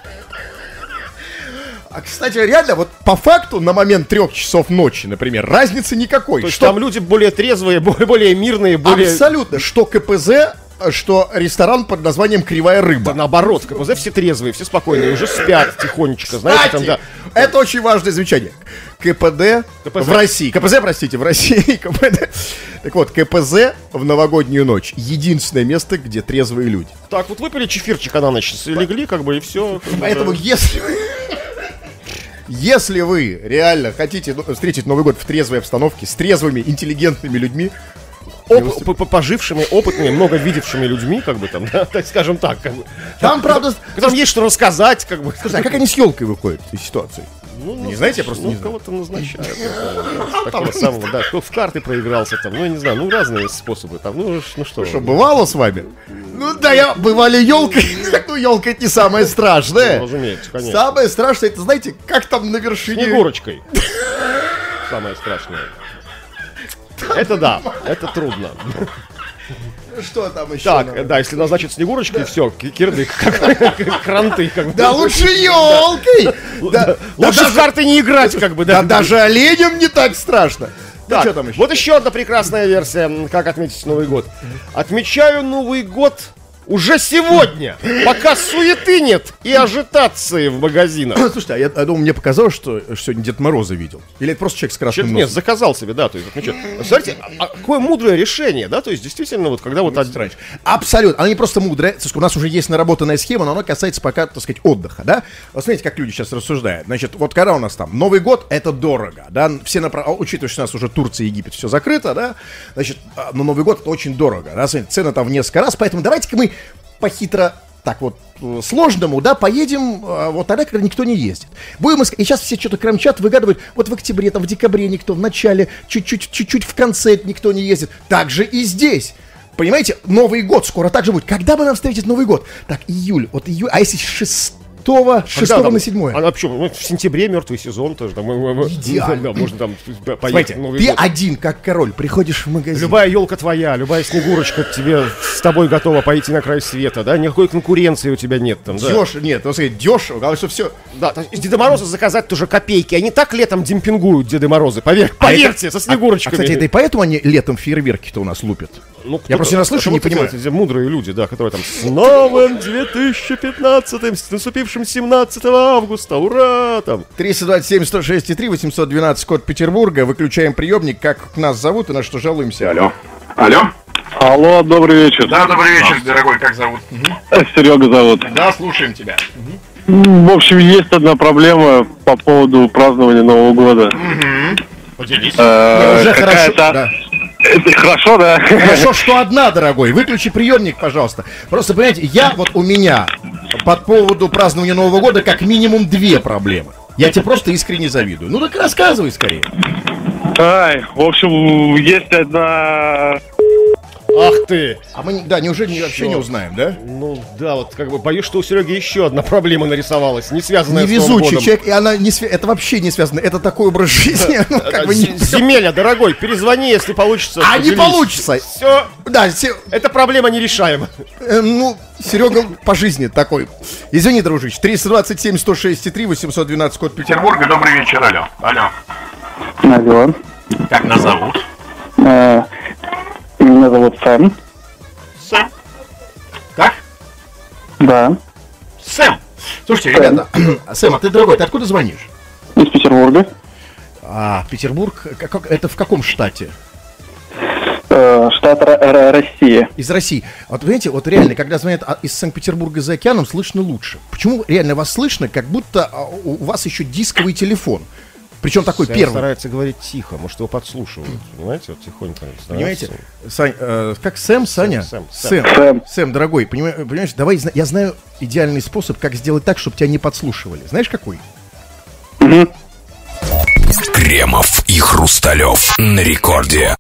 А, кстати, реально, вот по факту на момент трех часов ночи, например, разницы никакой. То есть Что- там люди более трезвые, более, более мирные, более... Абсолютно. Что ка пэ зэ, что ресторан под названием «Кривая рыба». Да наоборот, в ка пэ зэ все трезвые, все спокойные, уже спят тихонечко. Знаете, там, Кстати, да. это очень важное замечание. ка пэ дэ ка пэ зэ. в России. ка пэ зэ, простите, в России. ка пэ дэ. Так вот, ка пэ зэ в новогоднюю ночь единственное место, где трезвые люди. Так, вот выпили чефирчика на ночь, легли, как бы, и все. Поэтому, если вы... Если вы реально хотите ну, встретить Новый год в трезвой обстановке, с трезвыми, интеллигентными людьми, оп- по- по- пожившими, опытными, много видевшими людьми, как бы там, да, так скажем так, как бы. Там, правда... Там есть что рассказать, как бы. Слушай, а как они с елкой выходят из ситуации? Ну, Не знаете, я просто ну, не знаю. кого-то назначают. э, Такого самого, да. Кто в карты проигрался там, ну, я не знаю, ну, разные способы там, ну, ш- ну что. Что, бывало с вами? Ну да, я бывали елкой. Ну, елка это не самое страшное. Ну, разумеется, конечно. Самое страшное, это, знаете, как там на вершине... Снегурочкой. Самое страшное. Это да, это трудно. Что там еще? Так, да, если назначить Снегурочкой, все, кирдык, кранты, как бы. Да лучше елкой! Да, Лучше в карты не играть, как бы, да. да даже оленям не так страшно. Ну, Так, что там еще? вот еще одна прекрасная версия, м, как отметить Новый год. Отмечаю Новый год уже сегодня, пока суеты нет и ажитации в магазинах. Слушайте, а я, я думаю, мне показалось, что, что сегодня Дед Мороза видел. Или это просто человек с красным Нет, нет, носом? заказал себе, да, то есть, отмечаю. Смотрите, а, а какое мудрое решение, да, то есть, действительно, вот, когда вот... од- Абсолютно. Она не просто мудрая. Слушай, у нас уже есть наработанная схема, но она касается пока, так сказать, отдыха, да? Вот смотрите, как люди сейчас рассуждают. Значит, вот когда у нас там Новый год, это дорого, да? Все направ... а, учитывая, что у нас уже Турция, Египет, все закрыто, да? Значит, а, но Новый год это очень дорого, да? Смотрите, цены там в несколько раз, поэтому давайте-ка мы похитро так вот э, сложному, да, поедем э, вот тогда, когда никто не ездит. Будем искать, и сейчас все что-то кромчат, выгадывают, вот в октябре, там, в декабре никто, в начале, чуть-чуть, чуть-чуть в конце никто не ездит. Так же и здесь. Понимаете, Новый год скоро так же будет. Когда бы нам встретить Новый год? Так, июль, вот июль, а если шестого, шестого на седьмое? А почему? Ну, в сентябре мертвый сезон тоже. Там, мы- мы- Идеально. Да, можно там поехать Смотрите, в Новый ты год. один, как король, приходишь в магазин. Любая елка твоя, любая Снегурочка тебе с тобой готова пойти на край света, да? Никакой конкуренции у тебя нет там, да? Дешево, нет, ну, сказать, дешево, главное, что все... Да, то есть Деда Мороза заказать тоже копейки. Они так летом демпингуют Деды Морозы, поверь, А поверьте, это- со Снегурочками. А, кстати, это и поэтому они летом фейерверки-то у нас лупят. Ну, Я просто не расслышал, не вот эти понимаю. вот эти мудрые люди, да, которые там с новым две тысячи пятнадцатым, с наступившим семнадцатого августа, ура, там. триста двадцать семь сто шесть три, восемьсот двенадцать, код Петербурга. Выключаем приемник. Как нас зовут и на что жалуемся? Алло. Алло. Алло, добрый вечер. Да, добрый вечер, дорогой, как зовут? Серега зовут. Да, слушаем тебя. В общем, есть одна проблема по поводу празднования Нового года. Поделись. Э, Уже хорошо, какая-то- да. Это хорошо, да? Хорошо, что одна, дорогой. Выключи приемник, пожалуйста. Просто, понимаете, я вот у меня по поводу празднования Нового года как минимум две проблемы. Я тебе просто искренне завидую. Ну так рассказывай скорее. Ай, в общем, есть одна... Ах ты! А мы, не- да, неужели вообще не узнаем, да? Ну да, вот как бы боюсь, что у Сереги еще одна проблема нарисовалась, не связанная с Новым Невезучий годом. человек, и она не свя- это вообще не связано. Это такой образ жизни. ну, как бы не- З- Земеля, дорогой, перезвони, если получится. А не получится. Все, Да, се- эта проблема нерешаема. э, ну, Серега по жизни такой. Извини, дружище. триста двадцать семь сто шесть три, восемьсот двенадцать, код Петербурга. Петербурга, добрый вечер, алло. Алло. Алло. Как нас зовут? Э, Меня зовут Сэм. Сэм. Как? Да. Сэм. Слушайте, ребята, Сэм, а ты, дорогой, ты откуда звонишь? Из Петербурга. А, Петербург, как- как- это в каком штате? Э, Штат Р- Р- Россия. Из России. Вот, понимаете, вот реально, когда звонят а, из Санкт-Петербурга за океаном, слышно лучше. Почему реально вас слышно, как будто а, у у вас еще дисковый телефон? Причем такой Сэм первый. старается говорить тихо, может его подслушивают, понимаете, вот тихонько. Понимаете? старается. Сань, э, как Сэм, Саня? Сэм, Сэм, Сэм. Сэм. Сэм, дорогой, понимаешь, понимаешь, давай, зна- я знаю идеальный способ, как сделать так, чтобы тебя не подслушивали. Знаешь, какой? Кремов и Хрусталев на рекорде.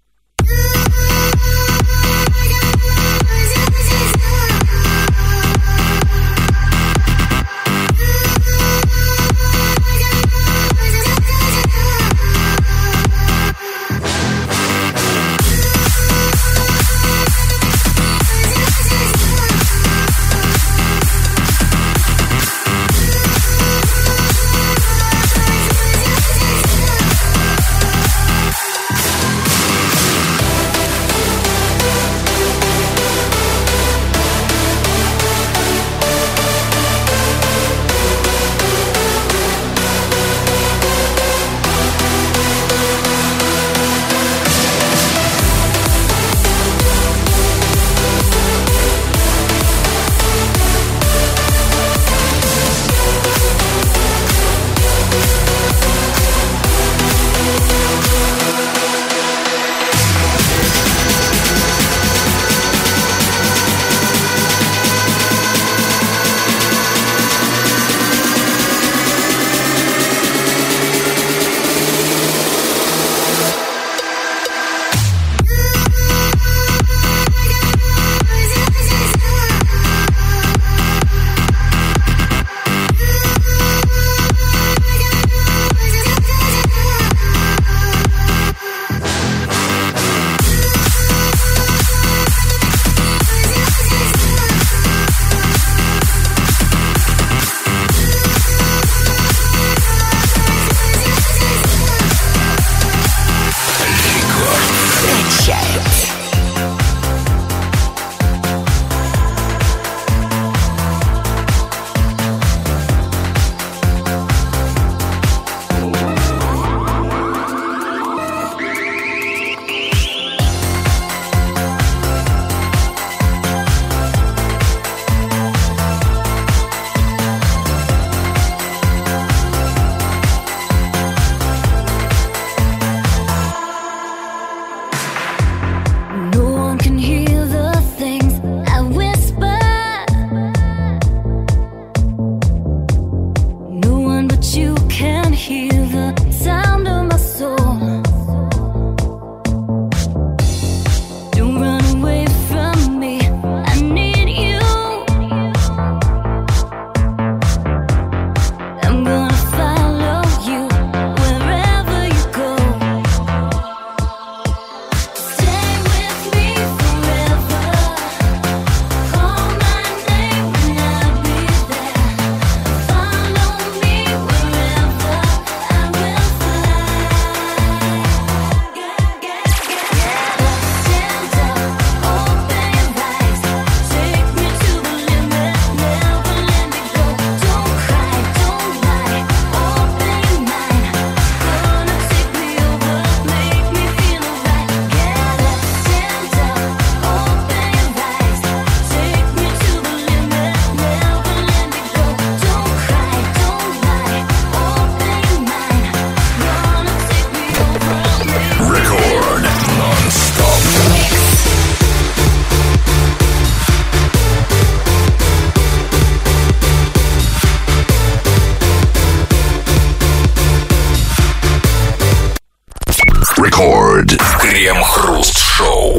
Крем-хруст-шоу.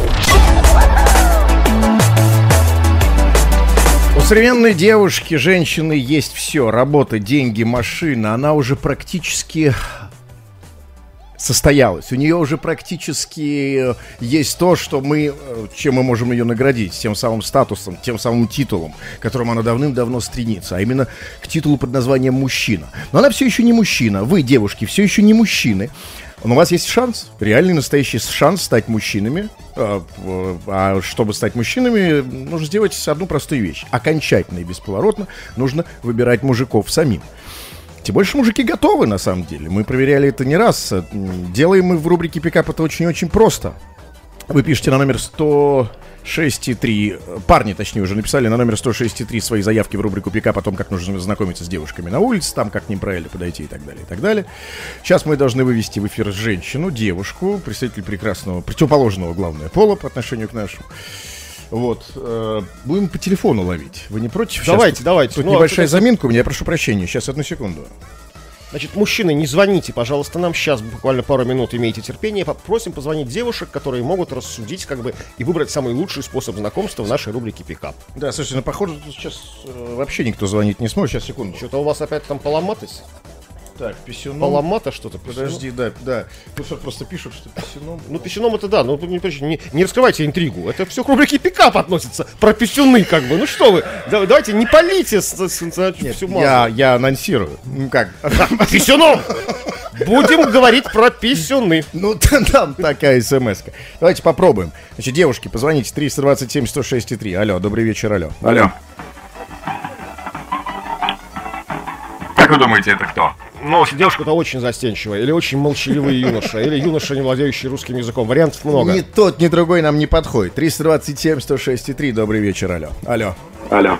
У современной девушки, женщины есть все. Работа, деньги, машина. Она уже практически состоялась. У нее уже практически есть то, что мы, чем мы можем ее наградить. Тем самым статусом, тем самым титулом, к которому она давным-давно стремится. А именно к титулу под названием «мужчина». Но она все еще не мужчина. Вы, девушки, все еще не мужчины. Но у вас есть шанс, реальный настоящий шанс стать мужчинами. А чтобы стать мужчинами, нужно сделать одну простую вещь. Окончательно и бесповоротно нужно выбирать мужиков самим. Тем больше мужики готовы, на самом деле. Мы проверяли это не раз. Делаем мы в рубрике «Пикап» это очень-очень просто. Вы пишете на номер сто шесть и три, парни, точнее, уже написали на номер сто шесть и три свои заявки в рубрику «Пикап» о том, как нужно знакомиться с девушками на улице, там, как к ним правильно подойти и так далее, и так далее. Сейчас мы должны вывести в эфир женщину, девушку, представитель прекрасного, противоположного, главное, пола по отношению к нашему. Вот. Э, будем по телефону ловить. Вы не против? Давайте, Сейчас давайте. Тут Ну, небольшая а заминка у меня, я прошу прощения. Сейчас, одну секунду. Значит, мужчины, не звоните, пожалуйста, нам сейчас буквально пару минут, имейте терпение. Попросим позвонить девушек, которые могут рассудить, как бы, и выбрать самый лучший способ знакомства в нашей рубрике «Пикап». Да, слушайте, ну, похоже, сейчас э, вообще никто звонить не сможет. Сейчас, секунду. Что-то у вас опять там поломатось? Так, писюном. Поломато что-то? Подожди, да, да. Тут что, просто пишут, что писюном. Ну, писюном это да, ну не, не, не раскрывайте интригу. Это все к рубрике «Пикап» относится. Про писюны, как бы. Ну что вы, да, давайте не полите с, с, с, Нет, всю я, я анонсирую. Ну как? Писюном! Будем говорить про писюны. Ну, там такая смс-ка. Давайте попробуем. Значит, девушки, позвоните триста двадцать семь сто шесть и три. Алло, добрый вечер, алло. Алло. Как вы думаете, это кто? Ну, девушка-то очень застенчивая, или очень молчаливый юноша, или юноша, не владеющий русским языком. Вариантов много. Ни тот, ни другой нам не подходит. триста двадцать семь сто шесть и три. Добрый вечер, алло. Алло. Алло.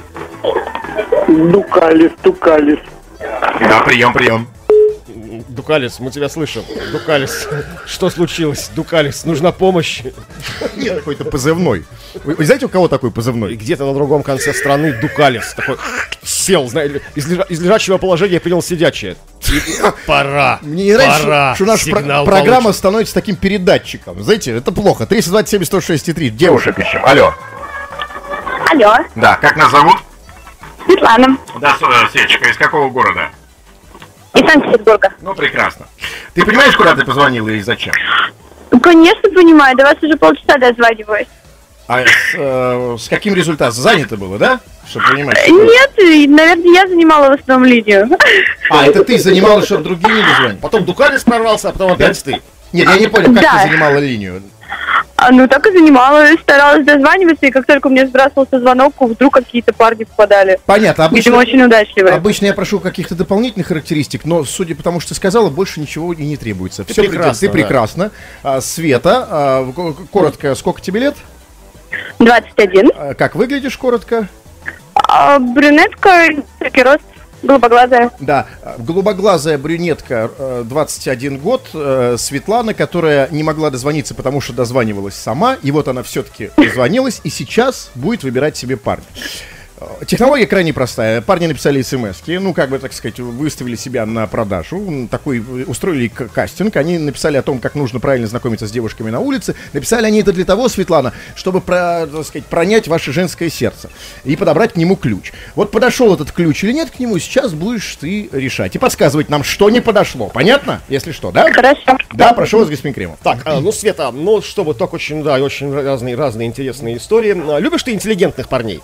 Дукалис, Дукалис. Да, прием, прием. Дукалис, мы тебя слышим. Дукалис, что случилось? Дукалис, нужна помощь. Нет, какой-то позывной. Вы, вы знаете, у кого такой И позывной? где-то на другом конце страны Дукалис такой сел, знаете, из, лежа- из лежачего положения принял сидячее. И пора. Мне не нравится, пора. что, что наша Сигнал про- программа получен. становится таким передатчиком. Знаете, это плохо. триста двадцать семь сто шесть и три. Девушек. Девушек ищем. Алло. Алло, Да, как нас зовут? Светлана, Да, с- Сечка, из какого города? из Санкт-Петербурга. Ну, прекрасно. Ты понимаешь, куда ты позвонила и зачем? Ну, конечно, понимаю, до вас уже полчаса дозваниваюсь. А с, э, с каким результатом? Занято было, да? Чтобы понимать. Нет, и, наверное, я занимала в основном линию. А, это ты занималась, чтобы другие не дозвонили? Потом Дукалис прорвался, а потом опять ты. Нет, я не понял, как Да. ты занимала линию? А, ну, так и занималась, старалась дозваниваться, и как только у меня сбрасывался звонок, вдруг какие-то парни попадали. Понятно, Видимо, обычно, очень удачливые. обычно я прошу каких-то дополнительных характеристик, но, судя по тому, что ты сказала, больше ничего и не требуется. Ты Всё прекрасна, Ты да. прекрасна. А, Света, а, к- коротко, сколько тебе лет? двадцать один. А, как выглядишь коротко? А, брюнетка, высокий рост, голубоглазая. Да, а, голубоглазая брюнетка, э, двадцать один год, э, Светлана, которая не могла дозвониться, потому что дозванивалась сама, и вот она все-таки дозвонилась, и сейчас будет выбирать себе парня. Э, Технология крайне простая. Парни написали смс-ки, ну, как бы, так сказать, выставили себя на продажу, м, такой, э, устроили к- кастинг, они написали о том, как нужно правильно знакомиться с девушками на улице. Написали они это для того, Светлана, чтобы, про, так сказать, пронять ваше женское сердце и подобрать к нему ключ. Вот подошел этот ключ или нет к нему, сейчас будешь ты решать и подсказывать нам, что не подошло. Понятно? Если что, да? Хорошо. Да, прошу вас, господин Кремов. Так, а, ну, Света, ну, чтобы так очень, да, очень разные, разные интересные истории. А, любишь ты интеллигентных парней?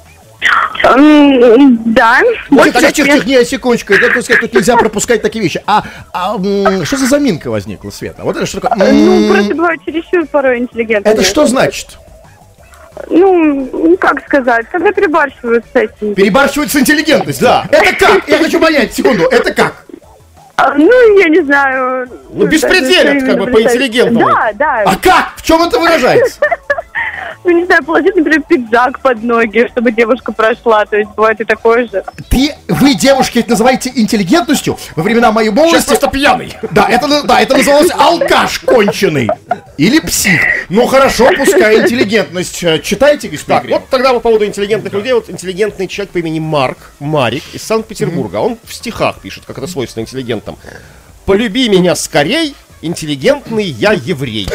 М, Да. больше Тихо, тихо, всех. тихо, не, секундочку, это, так сказать, тут нельзя пропускать такие вещи. А, а, м, что за заминка возникла, Света? Вот это что такое? Ну, М, просто бывают чересчур порой интеллигентные. Это что значит? Ну, ну, как сказать, когда перебарщивают с этим. Перебарщивать с интеллигентностью? Да. Это как? Я хочу понять, секунду, это как? А, ну, я не знаю. Ну, беспределят, как бы, по-интеллигентному. Да, да. А как? В чем это выражается? Ну, не знаю, положить, например, пиджак под ноги, чтобы девушка прошла. То есть бывает и такое же. Ты, вы, девушки, это называете интеллигентностью? Во времена моей Сейчас молодости... просто пьяный. Да, это, на- да, это называлось алкаш конченый. Или псих. Ну хорошо, пускай интеллигентность. Э, Читайте, господин Так, Кремов. вот тогда по поводу интеллигентных людей. Вот интеллигентный человек по имени Марк, Марик из Санкт-Петербурга. Он в стихах пишет, как это свойственно интеллигентам. «Полюби меня скорей, интеллигентный я еврей.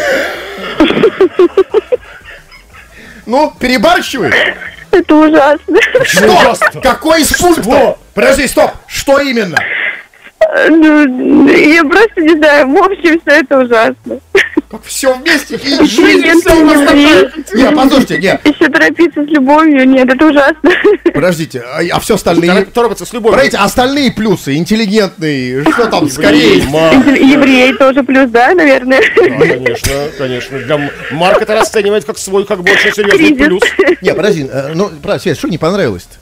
Ну, перебарщиваешь? Это ужасно. Что? Какой из пунктов? Подожди, стоп. Что именно? Ну, я просто не знаю, в общем, все это ужасно. Как все вместе, и Нет, жизнь все у нас нет. такая. Нет, послушайте, нет. Еще торопиться с любовью, нет, это ужасно. Подождите, а, а все остальные... Торопиться с любовью. Смотрите, остальные плюсы, интеллигентные, что там, скорее? Еврей тоже плюс, да, наверное? Да, конечно, конечно. Для Марк это расценивает как свой, как бы очень серьезный Кризис. плюс. Не, подожди, э, ну, правда, Свет, что не понравилось-то?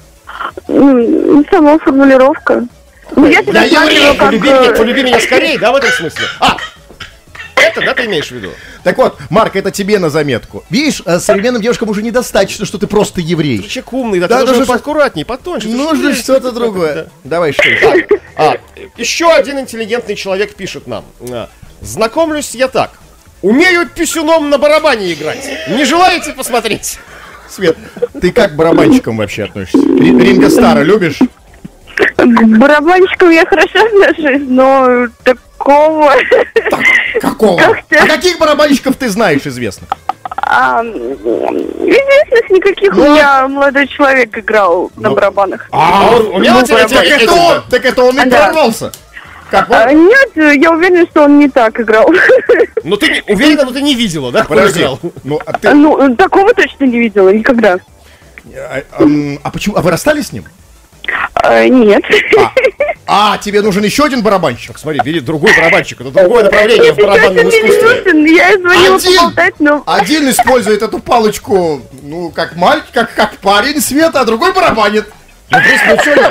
Ну, сама формулировка. Ну, я Для всегда еврея, смотрела, как... полюби меня, полюби меня скорее, да, в этом смысле? А, это, да, ты имеешь в виду? Так вот, Марк, это тебе на заметку. Видишь, э, современным девушкам уже недостаточно, что ты просто еврей. Ты человек умный, да, Да, ты должен нужно поаккуратней, потоньше. Ты Нужно что, что-то другое. Давай, что еще? А, еще один интеллигентный человек пишет нам. А, знакомлюсь я так. Умею писюном на барабане играть. Не желаете посмотреть? Свет, ты как к барабанщикам вообще относишься? Ри- Ринго Стара любишь? К барабанщикам я хорошо отношусь, но такого... Какого? Как-то- А каких барабанщиков ты знаешь известных? А, известных никаких. Ну, У меня молодой человек играл на барабанах. А, он умел Ну, тебя барабан. Так это он, так это он и Да. прорвался. Как А, он? нет, я уверена, что он не так играл. Ну ты не, уверена, но ты не видела, да? как он Подожди. играл? Ну, а ты... Ну, такого точно не видела никогда. А, ам, а почему? А вы расстались с ним? А, нет. А, а, тебе нужен еще один барабанщик? Смотри, бери другой барабанщик, это другое направление в барабанном Сейчас он мне искусстве. не нужен. Я звонила Один. поболтать, но... Один использует эту палочку, ну, как мальчик, как, как парень Света, а другой барабанит. Ну, в принципе, ну, чё нет?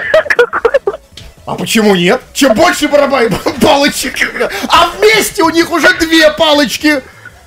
А почему нет? Чем больше барабан палочек, а вместе у них уже две палочки.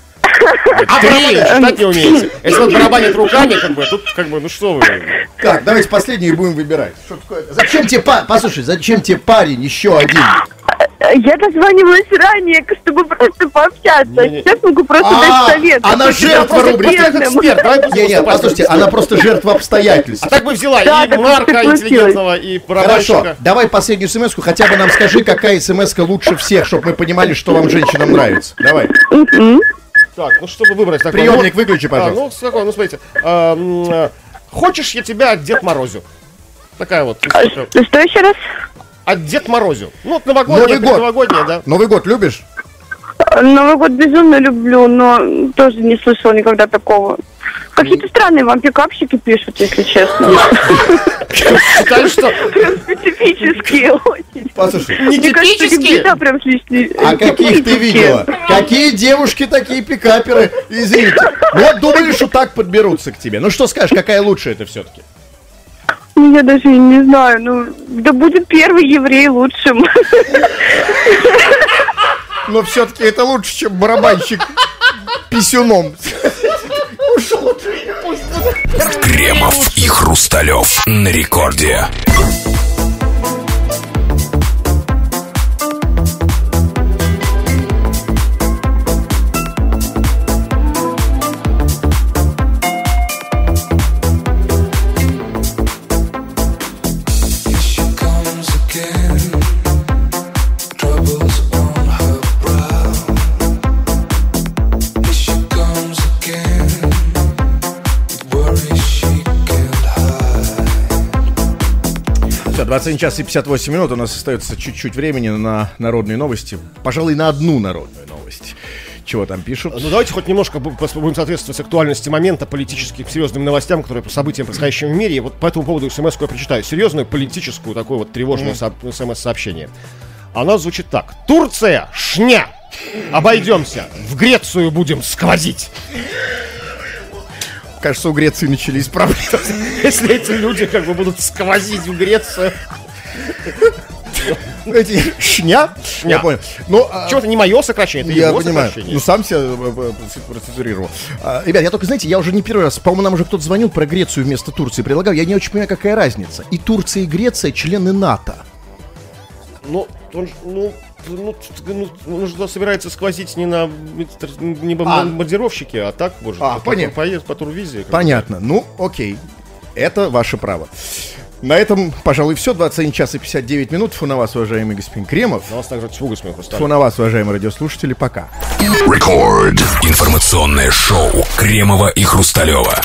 А три, считать не умеете. Если он барабанит руками, как бы, тут, как бы, ну что вы. Так, давайте последние будем выбирать. Что такое? Зачем тебе парень? Послушай, зачем тебе парень еще один? Я дозванивалась ранее, чтобы просто пообщаться. Не-не. Сейчас могу просто А, дать совет. она Какой жертва всегда рубрики. позитивным. Эксперт, давай просто Не, нет, поступай. послушайте, она просто жертва обстоятельств. А так бы взяла Да, и так Марка получилось. интеллигентного, и Хорошо, барабанщика. давай последнюю смс-ку, хотя бы нам скажи, какая смс-ка лучше всех, чтобы мы понимали, что вам, женщинам, нравится. Давай. Так, ну чтобы выбрать такой. Приемник ну, выключи, а, пожалуйста. ну, с какой, ну смотрите. а, м, а, хочешь, я тебя от Дед Морозю? Такая вот. А история. Что что еще раз? От Дед Морозю. Ну, вот новогодняя, Новый год. новогодняя, да. Новый год любишь? Новый год безумно люблю, но тоже не слышала никогда такого. Какие-то странные вам пикапщики пишут, если честно. Считаю, что Специфические очень. Послушай, Мне кажется, нетипические. где-то прям слишком. а каких ты видела? Какие девушки такие пикаперы? Извините. Вот думали, что так подберутся к тебе. Ну что скажешь, какая лучше это все-таки? Ну, я даже не знаю, ну, да будет первый еврей лучшим. Но все-таки это лучше, чем барабанщик писюном. Кремов и Хрусталев на рекорде. двадцать один час и пятьдесят восемь минут. У нас остается чуть-чуть времени на народные новости. Пожалуй, на одну народную новость. Чего там пишут? Ну давайте хоть немножко бу- пос- будем соответствовать актуальности момента, политических серьезным новостям, которые по событиям, происходящим в мире. И вот по этому поводу смс-ку я прочитаю. Серьезную политическую, такое вот тревожное mm. смс-сообщение. Оно звучит так. Турция, шня! Обойдемся. В Грецию будем сквозить. Кажется, у Греции начались проблемы. Если эти люди как бы будут сквозить в Грецию. Эти шня? Шня. Я понял. Ну, а, Чего-то не мое сокращение, это я его понимаю. сокращение. Ну, сам себя э, э, процедурировал. А, ребят, я только, знаете, я уже не первый раз, по-моему, нам уже кто-то звонил про Грецию вместо Турции, предлагал. Я не очень понимаю, какая разница. И Турция, и Греция члены НАТО. Ну, он, ж- ну, ну, ну, он же туда собирается сквозить не на не А. бомбардировщике, а так, боже, А, по, понятно. по, по, по турвизе. как бы. Понятно. Ну, окей. Это ваше право. На этом, пожалуй, все. двадцать один час и пятьдесят девять минут. Фу на вас, уважаемый господин Кремов. На вас также тьфу, господин Хрусталев. Фу на вас, уважаемые радиослушатели. Пока. Рекорд. Информационное шоу Кремова и Хрусталева.